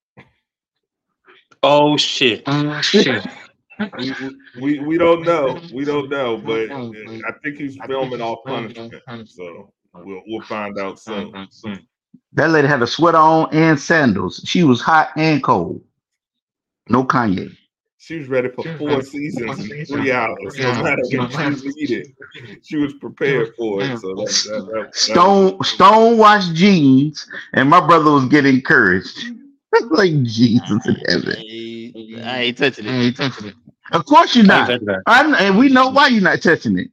Oh shit! We, we we don't know. We don't know, but I think he's filming off punishment. So we'll we'll find out soon. That lady had a sweater on and sandals. She was hot and cold. No Kanye. She was ready for four seasons in three hours. No matter what she needed, she was prepared for it. So that, that, that, that Stone was... stone washed jeans, and my brother was getting encouraged. Like Jesus in heaven. I ain't touching it. I ain't touching it. Of course you're not. that. I'm, and we know why you're not touching it.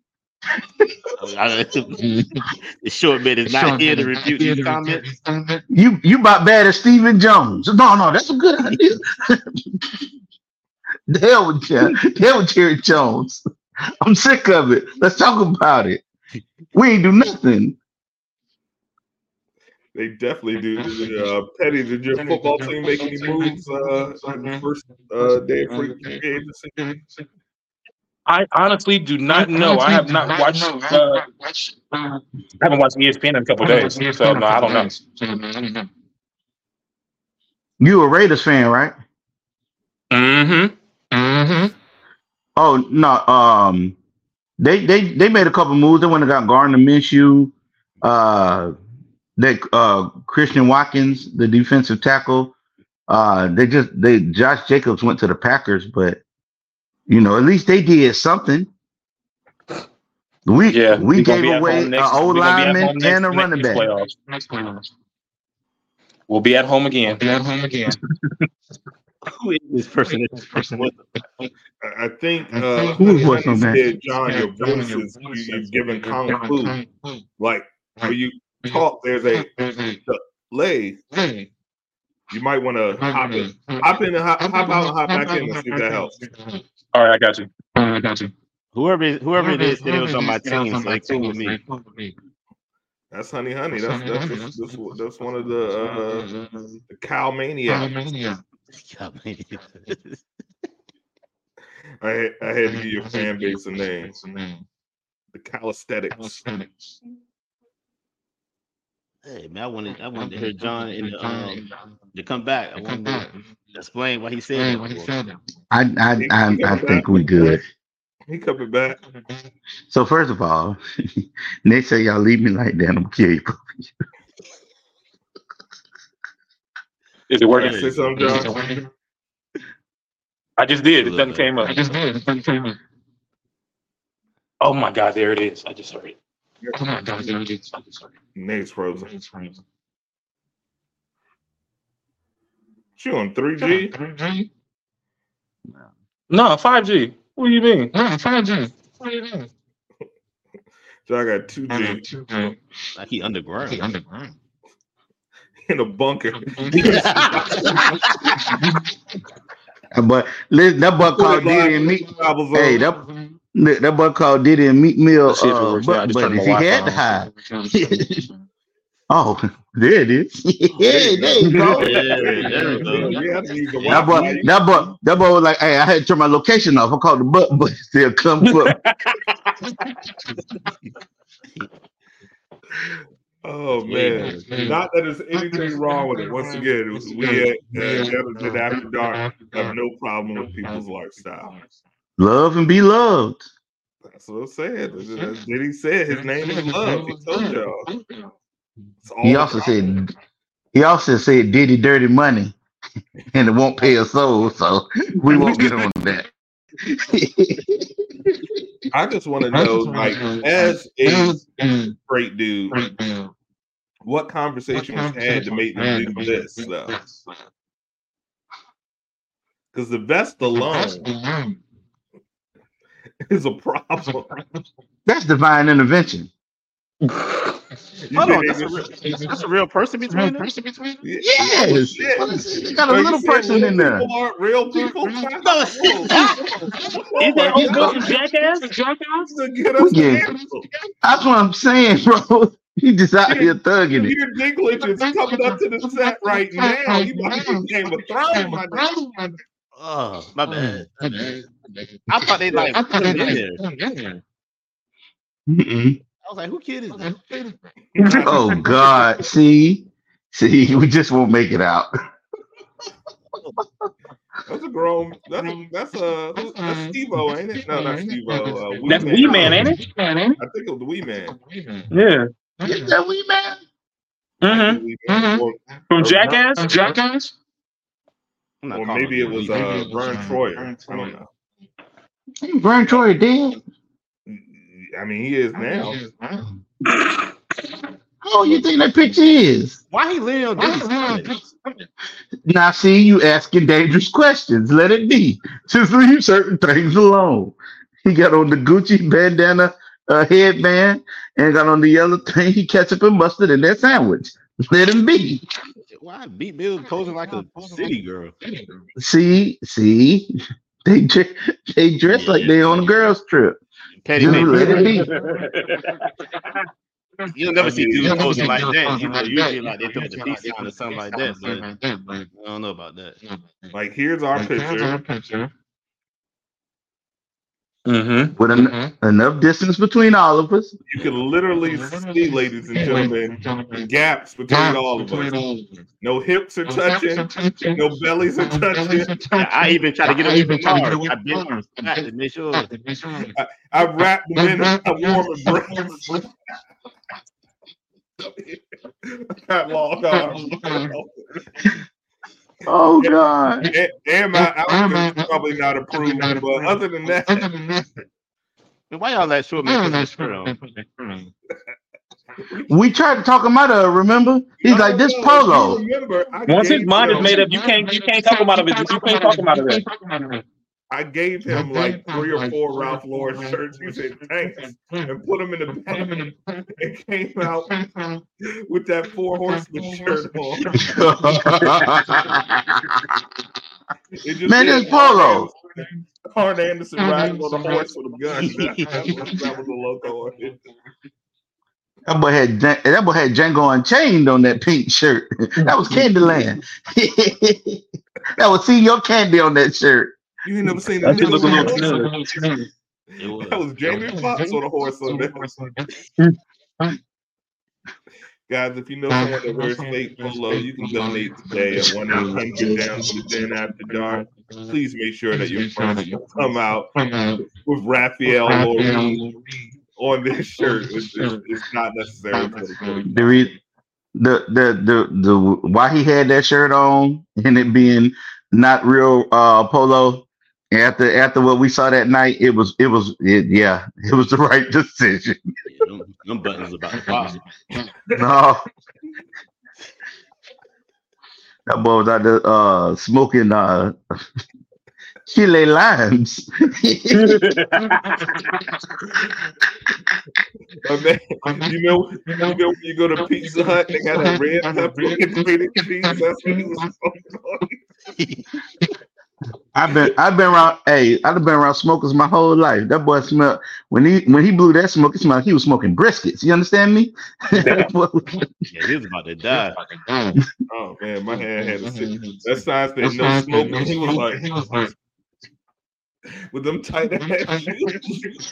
The short man is not here to refute these comments. You you about bad as Stephen Jones. No, no, that's a good idea. The hell with Jerry, the hell with Jerry Jones. I'm sick of it. Let's talk about it. We ain't do nothing. They definitely do. Uh, Petty, did your football team make any moves uh, in the first uh, day of free agency? I honestly do not know. I have not watched. Uh, I haven't watched E S P N in a couple of days, so no, I don't know. You a Raiders fan, right? Mm-hmm. Mm-hmm. Oh no. Um, they they they made a couple moves. They went and got Gardner Minshew. Uh, they uh Christian Watkins, the defensive tackle. Uh, they just they Josh Jacobs went to the Packers, but you know at least they did something. We Yeah, we we gonna gave be at away home an next- old we gonna be at home lineman next- and a next running back. playoffs. Next playoffs. We'll be at home again. Be at home again. Who is this person? This person. I I think uh, Who was Honey on that? said, John, your voice is you, you're giving kung fu. Like when you talk, there's a delay. You might want to hop in, hop in, and hop, hop out, and hop back in, and see if that helps. All right, I got you. All right, I got you. Whoever whoever it is said it was on my team, so they cool with me. That's Honey Honey. That's that's that's, that's, that's one of the uh, the cow maniacs. I had, I had to give your fan base a name. The calisthenics. Hey man, I wanted I wanted to hear John in the, um to come back. I wanted to explain why he said that. I I I, I think we good. He coming back. So first of all, next time y'all leave me like that, I'm gonna kill you. Is it working? Say something, John? I just did. It doesn't came up. I just did. It doesn't came up. Oh my God! There it is. I just heard it. Oh my God! There it is. I just heard it. Nate's frozen. She on three G? No, five G. What do you mean? No, five G. What do you mean? So I got two G. Like he underground. He underground. In a bunker. But listen, that boy called Diddy and Meat. Hey, that that boy called Diddy and Meat Mill. Let's see if it Uh, works but out. I just but turned if my he had to Wi-Fi hide. Oh, there it is. Yeah, there you go. Yeah, there we go. Yeah, I need the That boy, Wi-Fi. that boy, that boy was like, "Hey, I had to turn my location off. I called the butt, but still come up." Oh man, not that there's anything wrong with it. Once again, it was, we at uh, Gentlemen After Dark have no problem with people's lifestyle. Love and be loved. That's what I'm saying. Did he said his name is Love? He told y'all. It's all He also said, he also said, "Diddy dirty money," and it won't pay a soul, so we won't get on that. I just want to know, like, as a great dude, what conversation was had to make them do this stuff? Because the vest alone is a problem. That's divine intervention. You Hold on, think that's they a, real, just- that's, that's a real person between them? Yeah. Yes. Shit. Well, it's- it's got a Are you little saying person in there. People aren't real people. No, Whoa. Is that old boy from Jackass? To get We us get- canceled. That's what I'm saying, bro. He just out here thugging it. Peter Dinklage is coming up to the set right now. He about to get Game of Thrones, my nigga. Oh, my bad. My bad. I thought they like put him in there. Mm-mm. I was like, who kid is that? Oh God! See, see, we just won't make it out. That's a grown. That's a, that's a who- that's Steve-O, ain't it? No, not Steve-O. Uh, Wee That's Man. Wee Man, ain't it? I think it was the Wee Man. Yeah. Is that we man? Mm-hmm. Wee Man. Or, From or- Jackass? Jackass? I'm not Or calling maybe it him was Wee uh, Man. Vern Troyer. I don't know. Vern Troyer dead. I mean, he is now. How old you think that picture is? Why he leaning on Disney's stomach? Now, see, you asking dangerous questions. Let it be. Just leave certain things alone. He got on the Gucci bandana uh, headband and got on the yellow thing. He ketchup and mustard in that sandwich. Let him be. Why Beat Bill posing like a city girl? See, see, they dre- they dress like they on a girls trip. Petty Just man. let it be. You'll never see dudes posing like that. You know, usually like they throw the peace sign or something like that. But I don't know about that. Like, here's our picture. Mm-hmm. With en- enough distance between all of us. You can literally see, ladies and gentlemen, gaps between all of us. No hips are touching. No bellies are touching. I even try to get away from Mars. I've been back to make sure. I wrapped them in a warm embrace. Got long arms. Oh God. And, and my outfit's probably not approved, but other than that, Man, why y'all let short man put this shirt on? We tried to talk him out of it, remember? He's I like, don't this know, polo. you remember, I Once his gave mind is him- made up, you can't you can't talk him out of it. You can't talk him out of it. I gave him like three or four Ralph Lauren shirts. He said thanks, and put them in the bag, and came out with that Four Horsemen shirt on. It just Man, said this polo. Arn Anderson riding on a horse with a gun. That, that, was, that was the logo on it. That boy had Djan- that boy had Django Unchained on that pink shirt. That was Candyland. That was See Your Candy on that shirt. You ain't never seen That that. shit look a little That snug. It was. was Jamie Foxx on a horse on that. Guys, if you know someone that wears fake polo, you can donate today at one eight hundred down to the Den After Dark. Please make sure that your friends come out with Raphael Laurie on this shirt. It's, it's, it's not necessary for the The, re- the the the the why he had that shirt on and it being not real uh polo after after what we saw that night, it was it was it, yeah, it was the right decision. Yeah, them, them buttons about to pop. No. That boy was out there uh smoking uh Chile limes. But man, you know, you know when you go to Pizza Hut, they got a red pepper and grated cheese. That's what he was smoking on. I've been I've been around hey, I've been around smokers my whole life. That boy smelled when he when he blew that smoke, it smelled like he was smoking briskets. You understand me? That boy was- Yeah, he was about to die. Oh man, my hand had a sit. That sign said no smoking. He was like, with them tight ass shoes.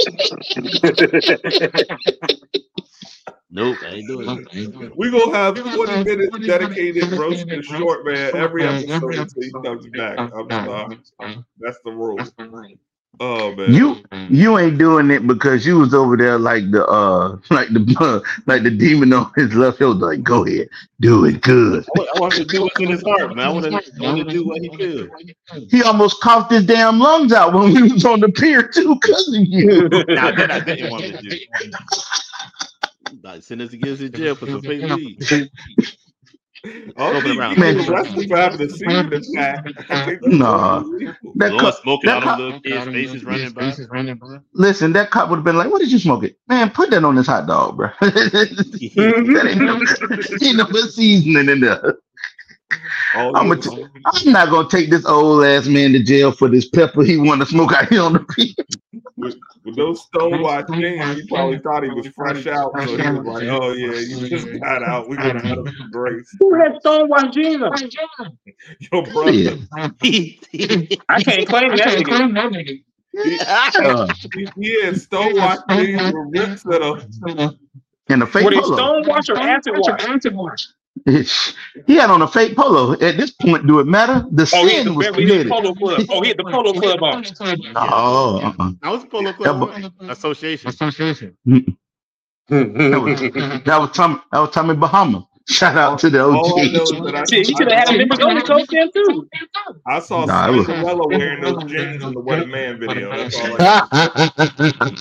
Nope, I ain't doing it. We gonna have twenty minutes dedicated roast the short man every episode until he comes back. I'm sorry. That's the rule. Oh man. You you ain't doing it because you was over there like the uh like the uh, like the demon on his left shoulder. Like, go ahead, do it good. I want, I want him to do what's in his heart, man. I want to, I want to do what he feels. He almost coughed his damn lungs out when we was on the pier too, because of you. Now that I didn't want him to do. Like, send us to get us in jail for some fake weed. Oh, Smoking he, around. he was arrested for having a seizure attack. I think that's Nah. illegal. That Blowing cop, smoking that out cop, on little kids' faces running by. listen, that cop would have been like, "What did you smoke it, man? Put that on this hot dog, bro. That ain't no, ain't no seasoning in there. Oh, I'm, he a t- was- I'm not gonna take this old ass man to jail for this pepper he want to smoke out here on the field. with, with those stonewashed jeans, he probably thought he was fresh out. So he was like, oh, yeah, you just got out. We're going to cut him some grace. Who had stonewashed jeans on? Your brother. Yeah. I can't claim that nigga. Uh, He, he had stonewashed jeans with rips in them. and a fake Were they polo. stonewashed or acid wash? He had on a fake polo. At this point, do it matter? The Oh, he had sin the, was he had the committed. polo club. Oh, he had the polo club on. Oh, uh-uh. I was a Polo That, Club bu- Association. that was that was Tommy. That was Tommy Bahama. Shout out to the All I know is O G. that I, Shit, he should have had a members only coat then too. I saw Nah, it was- Cinderella wearing those jeans in the What a Man video. That's all I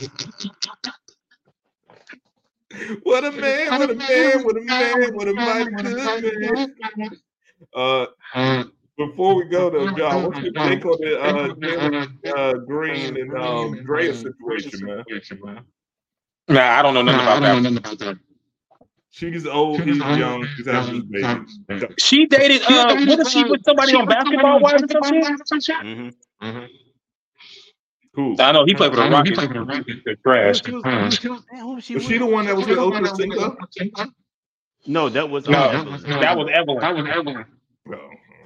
What a man, what a man, what a man, what a mighty good man. Uh, before we go though, John, what's your take on the uh, Jalen, uh Green and um, Drea situation, man? Nah, I don't know nothing about that. She's old, he's young, she's having this baby. She dated. Uh, wasn't she with somebody on Basketball Wives or some shit? Mhm. Who? I know he played for the Rockets. They're trash. Who was- who was- who was she Was she with? the one that was with Ocho Cinco? No, that was No, uh, Evelyn. that was Evelyn. No.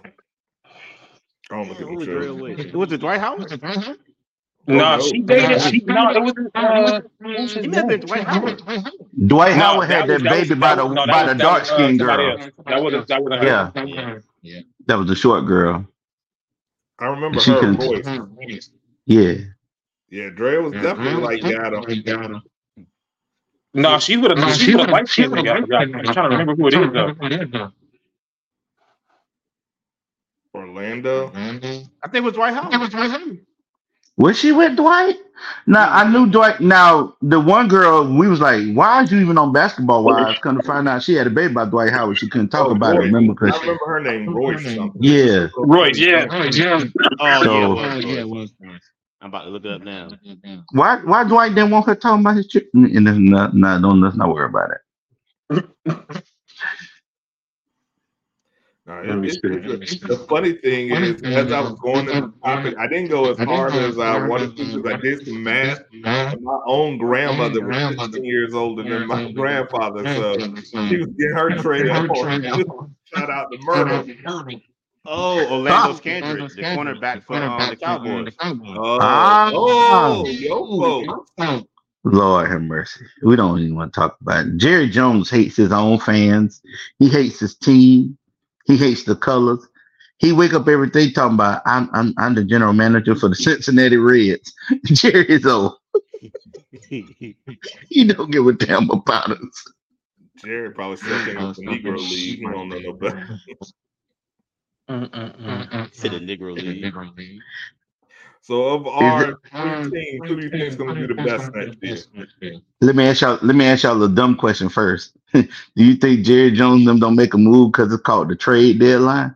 I don't look Who at was the Drea show. with? It was it Dwight Howard? No, no. she dated. She, no, it was. Uh, what was his He may have name? been Dwight Howard. Dwight No, Howard had that, was- baby was- by the was- no, that by was- the that dark was, uh, skinned somebody girl. else. That was that was Yeah, Yeah. that was the short girl. I remember She her couldn't- voice. Yeah. Yeah, Drea was definitely like got him. No, she would have. She would have liked him. I'm trying to remember who it is though. Orlando. I think it was Dwight Howard. Was she with Dwight? Now I knew Dwight. Now the one girl, we was like, "Why is you even on Basketball Wives?" Come to find out, she had a baby by Dwight Howard. She couldn't talk Oh, about it. Royce. Remember? I Cause remember her name, Royce something. yeah, Roy, yeah. Oh So- yeah, it was. I'm about to look it up now. why why Dwight didn't want her talking about his trip? And then no, no, don't let's not worry about it. Nah, it- it- it's- the funny thing is, as I was going into the topic, I didn't go as hard as I wanted to because I did some math. And my own grandmother was fifteen years older than my grandfather, so she was getting her trade on. Shout out to Myrtle. Oh, Orlando Scandrick, the cornerback for um, the Cowboys. Oh, Ah. oh, yo, folks. Lord have mercy. We don't even want to talk about it. Jerry Jones hates his own fans. He hates his team. He hates the colors. He wake up every day talking about I'm I'm I'm the general manager for the Cincinnati Reds. Jerry is old. He don't give a damn about us. Jared probably still thinking it's the Negro League. He don't know no better. To the Negro League. So of our three teams, who do you think is going to be the best next year? Let me ask y'all. Let me ask y'all a dumb question first. Do you think Jerry Jones them don't make a move because it's called the trade deadline?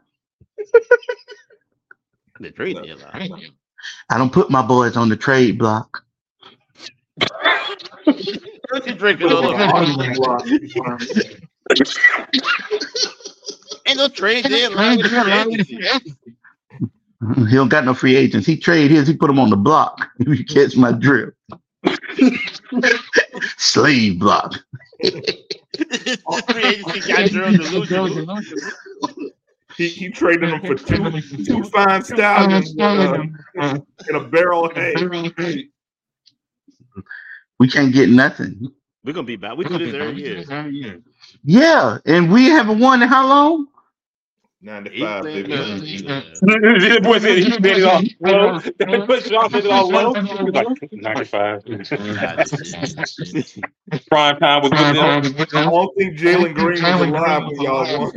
The trade deadline. I don't put my boys on the trade block. You drinking all over. Ain't no trade deadline with the free agency. He don't got no free agents. He trade his. He put them on the block. If you catch my drift. Slave block. Free agency got Gerald delusional. He, he traded them for two two fine stallions uh, in a barrel of hay. We can't get nothing. We're gonna be back. We do this every year. Yeah, and we haven't won in how long? ninety-five, baby. The boy said he made it all low. That push it off, made it all low. He was like ninety-five. Prime time was good enough. I don't think Jalen Green was alive when y'all won.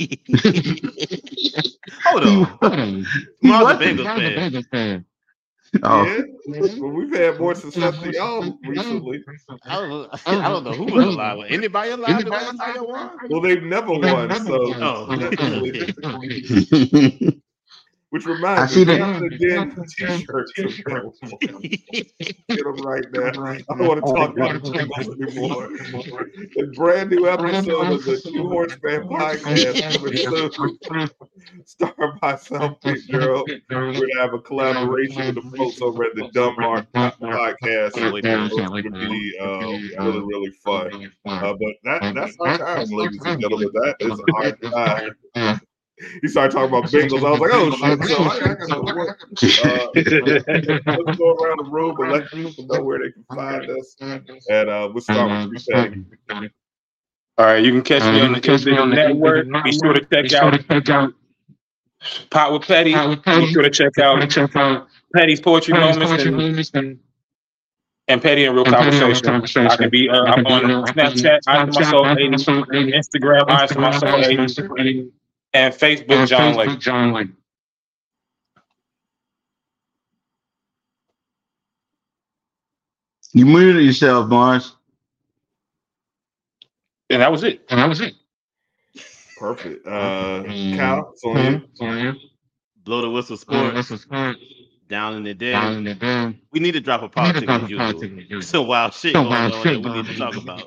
Hold on. He Miles wasn't. the Bengals fan. Oh. Yeah, well, we've had more success than y'all recently. I don't, I don't know who was alive. Was anybody alive the last time y'all won? Well, they've never won, so Oh. definitely. Which I reminds see me, that. down the den t-shirts available. Get them right now. I don't want to talk about the Bengals anymore. The brand new episode of the Two Horseman Podcast coming soon. Starred by South Fitzgerald. We're gonna have a collaboration with the folks over at the Dunbar Podcast. Can't wait for It's that. going to be uh, really, really fun. Uh, but that, that's our time, ladies and gentlemen. That is our time. He started talking about Bengals. I was like, oh, shit. So I, I got to work. Uh, let's go around the room and let people know where they can find us. And uh, we'll start with you, Petty. All right, you can catch me on the Infinite Network. Be sure to check out Pot with Petty. Be sure to check out Petty's Poetry Moments and, and Petty and Real Conversation. I can be uh, I'm on Snapchat, I to myself eighty, Instagram, I to myself eighty, and Facebook, John Lake. John Lake. You muted yourself, Mars. And that was it. And that was it. Perfect. Uh, Cal, it's on you. Blow the Whistle Sports. Down in the den. We need to drop a politics as usual. Some wild shit going on that we need to talk about.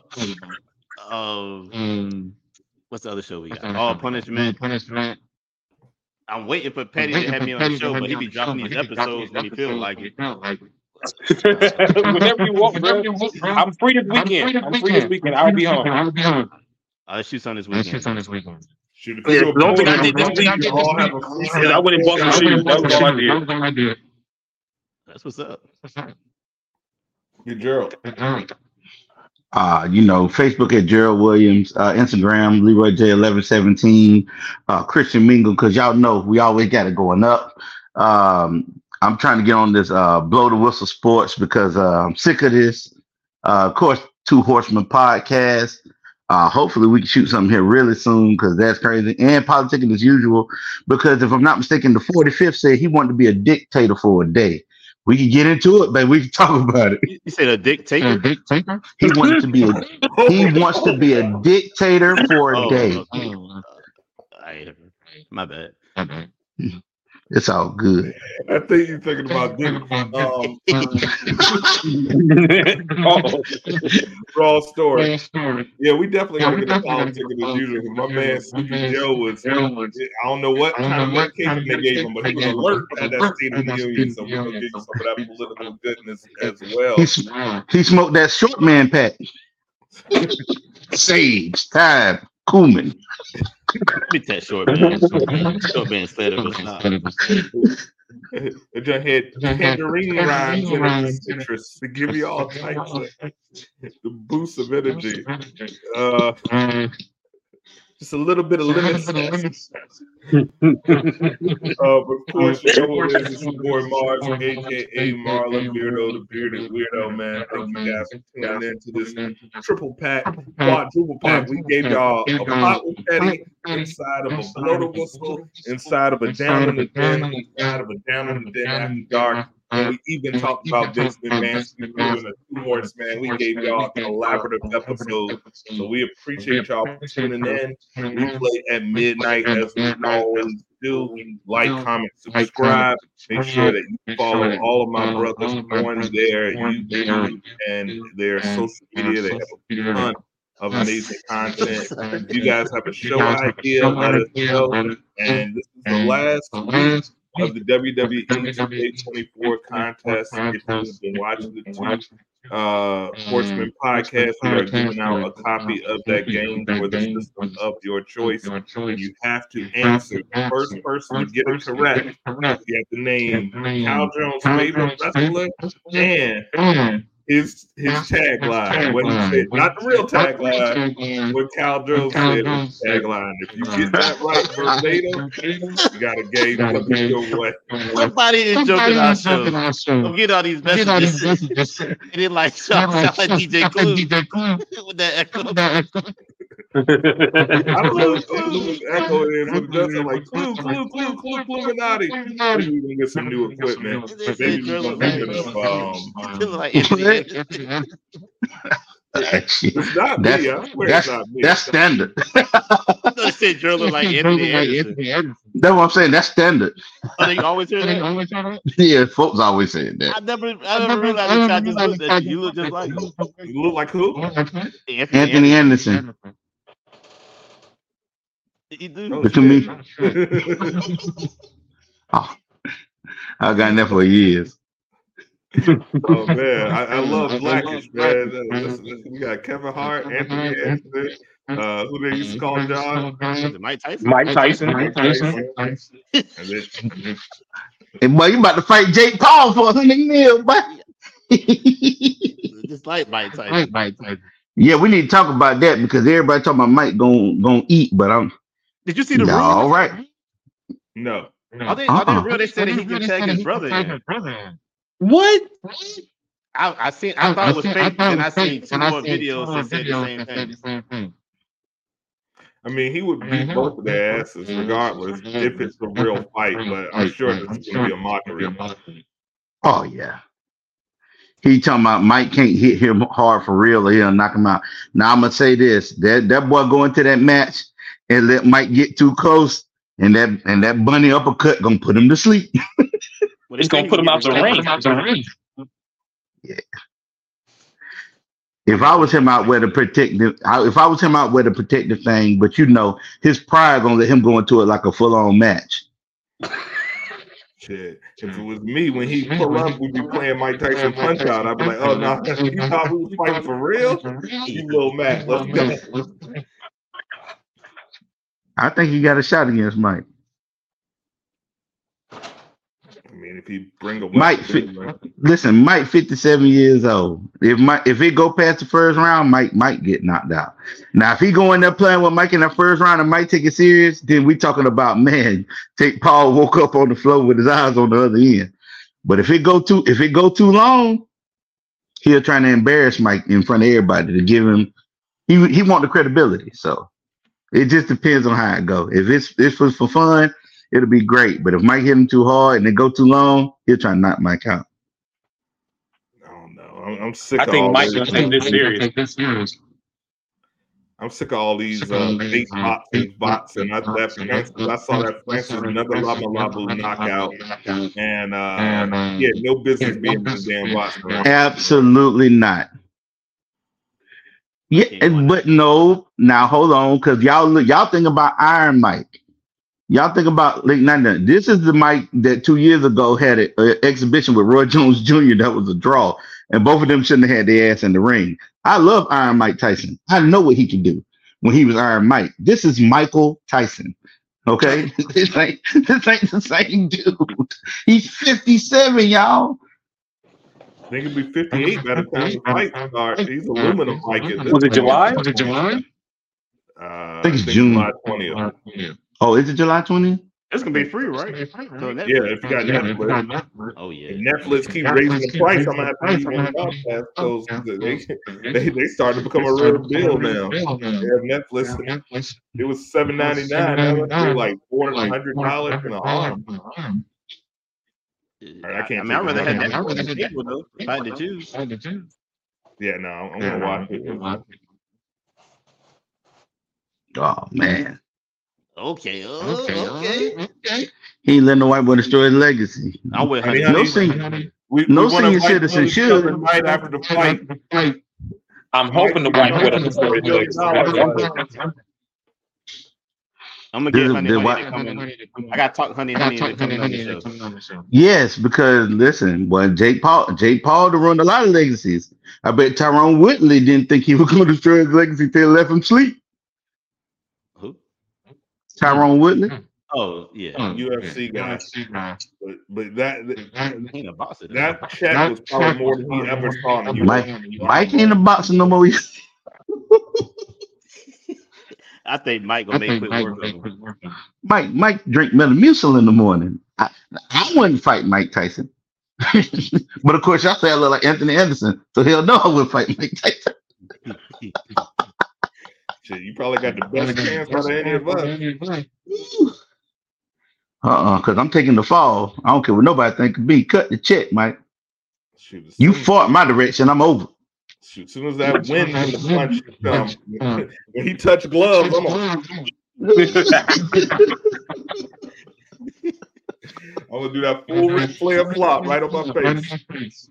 Um, what's the other show we got? All Punishment. Punishment. I'm waiting for Petty to have me on the show, but he be dropping these episodes when he feels like it. Whenever you want, bro. I'm free this weekend. I'm free this weekend. I'll be home. I'll be home. I'll shoot on this weekend. Shoot on this weekend. Shoot Yeah, the only thing I did this week is I went and bought some shoes. That was all I did. That's what's up. Good Gerald. Uh, you know, Facebook at Gerald Williams, uh, Instagram, Leroy J eleven seventeen, uh, Christian Mingle, because y'all know we always got it going up. Um, I'm trying to get on this uh, Blow the Whistle Sports because uh, I'm sick of this. Uh, of course, Two Horsemen Podcast. Uh, hopefully we can shoot something here really soon because that's crazy. And politicking as usual, because if I'm not mistaken, the forty-fifth said he wanted to be a dictator for a day. We can get into it, baby. We can talk about it. You said a dictator? A dictator? He wanted to be a he wants to be a dictator for a Oh, day. okay. Uh, I, my bad. It's all good. I think you're thinking about Dick. Um, Oh. raw story. Yeah, we definitely gotta get the politics as usual. My man Sleepy Joe was, I don't know what kind of medication they gave him, but he was alert at that State of the Union. So we're gonna give you some of that political goodness as well. He, sm- he smoked that short man pack. Sage, time, cumin. Get that short man. Short man instead of us not. It just had tangerine rhymes in it, citrus to give you all types of the boost of energy. Uh, just a little bit of lemon zest. uh, but of course, you know what it is. It's your boy Mars, aka Marlon Beardo, the bearded weirdo, man. Thank you guys for tuning in to this triple pack, quadruple pack. We gave y'all a pot with Petty inside of a blow the whistle, inside of a down in the den, inside of a down in the den after dark. And we even talked about Vince McMahon doing a two horse man. We gave y'all a collaborative episode. So we appreciate y'all for tuning in. We play at midnight as we always do. Like, comment, subscribe. Make sure that you follow all of my brothers on their YouTube and their social media. They have a ton of amazing content. If you guys have a show idea, let us know. And this is the last week of the W W E two K twenty-four contest. If you've been watching the two uh, Horseman podcast, we are giving out a copy of that game for the system of your choice. You have to answer. The first person to get it correct, you have to name Cal Jones' favorite wrestler and his his tagline. What he said, not the real tagline, what Cal Jones said his tagline. If you get that right verbatim, you got a game coming your way. Somebody is joking our show. Don't get all these messages. And then like sound like D J Clue with that echo. I love Clue. Echo is what it does. I'm like Clue, Clue, Clue, Clue, Cluminati. Maybe we can get some new equipment. Maybe we're gonna be in the um. like Anthony It's not that's, me. I swear that's, it's not me. that's standard. I said Joe look like Anthony Anderson. That's what I'm saying. That's standard. Oh, you always hear that? Yeah, folks always saying that. I never, I never realized that I just looked at you. You look just like him. You look like who? Anthony, Anthony Anderson. You do. Oh, Look at me. Oh, I got that for years. Oh man, I, I love Blackish, man. Listen, listen, we got Kevin Hart, Anthony Anderson, uh, who they used to call John. Was it Mike Tyson? Mike Tyson. Mike Tyson. And then, Hey, boy, you about to fight Jake Paul for a hundred mil, boy. Just like Mike Tyson. Yeah, we need to talk about that because everybody talking about Mike going gonna eat, but I'm Did you see the no, rumors? all right. no. Are they, are Uh-uh. they real? They said that he can tag his brother in. What? I, I seen. I thought it was fake, and I seen two more videos that said the same thing. I mean, he would beat both of their asses regardless if it's a real fight, but I'm sure this is going to be a mockery. Oh yeah. He talking about Mike can't hit him hard for real or he'll knock him out. Now I'm gonna say this: that that boy go into that match and let Mike get too close, and that and that bunny uppercut gonna put him to sleep. Well, It's gonna put him out the ring. Yeah. If I was him out with a protective, if I was him out with a protective thing, but you know his pride gonna let him go into it like a full on match. Shit. If it was me, when he pull up, we'd be playing Mike Tyson Punch Out. I'd be like, oh, no, you thought we was fighting for real? You little Matt, let's go. I think he got a shot against Mike. I mean, if he bring a weapon, Mike, fi- listen, Mike, fifty-seven years old. If Mike, if it go past the first round, Mike might get knocked out. Now, if he go in there playing with Mike in the first round and Mike take it serious, then we talking about man. Take Paul woke up on the floor with his eyes on the other end. But if it go too, if it go too long, he'll try to embarrass Mike in front of everybody to give him. He he want the credibility. So it just depends on how it go. If it's this was for fun, it'll be great. But if Mike hit him too hard and it go too long, he'll try to knock Mike out. I don't know. I'm, I'm sick I of think all Mike's this. gonna take this serious. I'm sick of all these uh, fake bots, these bots, and I, that Francis, I saw that Francis another Lama Labu knockout, and uh, he had no business being this damn box. Absolutely not. Yeah, and- but no. Now hold on, because y'all look, y'all think about Iron Mike. Y'all think about like not that. This is the Mike that two years ago had an exhibition with Roy Jones Junior that was a draw, and both of them shouldn't have had their ass in the ring. I love Iron Mike Tyson. I know what he could do when he was Iron Mike. This is Michael Tyson. Okay, this ain't this ain't the same dude. He's fifty-seven, y'all. I think it'll be fifty-eight by the time the fight starts. He's aluminum Mike. Was it July? Was it July? Uh, I think it's June. July twentieth. Oh, is it July twentieth? It's gonna be free, right? So Netflix- Yeah, if you got Netflix. Oh yeah. If Netflix keep raising the price, I'm gonna have to leave on the podcast those they, they they started to become a real deal now. They have Netflix. It was seven ninety nine. Now it's like four hundred dollars in an arm. All right, I can't I mean, I take rather it. had that than cable though. If I had to choose. Yeah, no, I'm gonna watch it. Oh man, Okay. Oh, okay. he ain't letting the white boy destroy his legacy. I would I mean, have. No honey, sing, We, no we wanna senior fight citizen each should. other right after the fight. I'm hoping the white would have. I'm gonna This get is- Honey this Honey why- to come in. I got to talk Honey Honey into coming on the show. Yes, because listen, well, Jake Paul, Jake Paul to run a lot of legacies. I bet Tyrone Whitley didn't think he was going to destroy his legacy till he left him sleep. Who? Tyrone Whitley. Oh yeah. U F C guy. But, but that He ain't a boxer. that check was probably more than he ever saw in the Mike, U F C. Mike ain't a boxer no more. I think Mike gonna make quick work of him. Mike, Mike drink Metamucil in the morning. I, I wouldn't fight Mike Tyson. But of course, y'all say I look like Anthony Anderson, so hell no, I wouldn't fight Mike Tyson. Shit, you probably got the best chance out of any of us. Uh-uh, because I'm taking the fall. I don't care what nobody think of me. Cut the check, Mike. Shoot, You fought my direction. I'm over. Shoot, as soon as that wind from the punch comes, when he touched gloves, I'm gonna, I'm gonna do that full Ric Flair flop right on my face.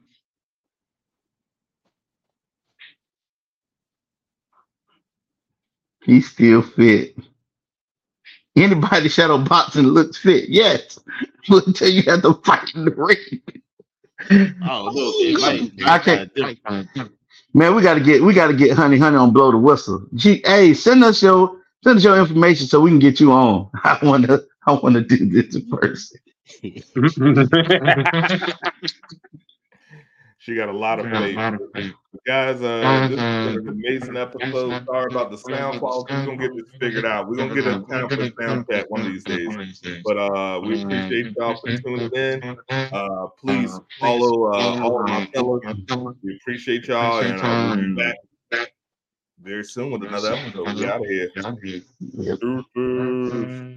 He's still fit. Anybody shadow boxing looks fit, yes. But until you have to fight in the ring. Oh, look, it might, I can't. Man, we gotta get we gotta get Honey Honey on Blow the Whistle. Gee, hey, send us your send us your information so we can get you on. I wanna I wanna do this in person. She got a lot of faith. Guys, uh, this is an amazing episode. Sorry about the sound quality. We're going to get this figured out. We're going to get a time for sound check one of these days. But uh, we appreciate y'all for tuning in. Uh, please follow uh, all of my fellows. We appreciate y'all. And uh, we'll be back very soon with another episode. We out of here. Yep.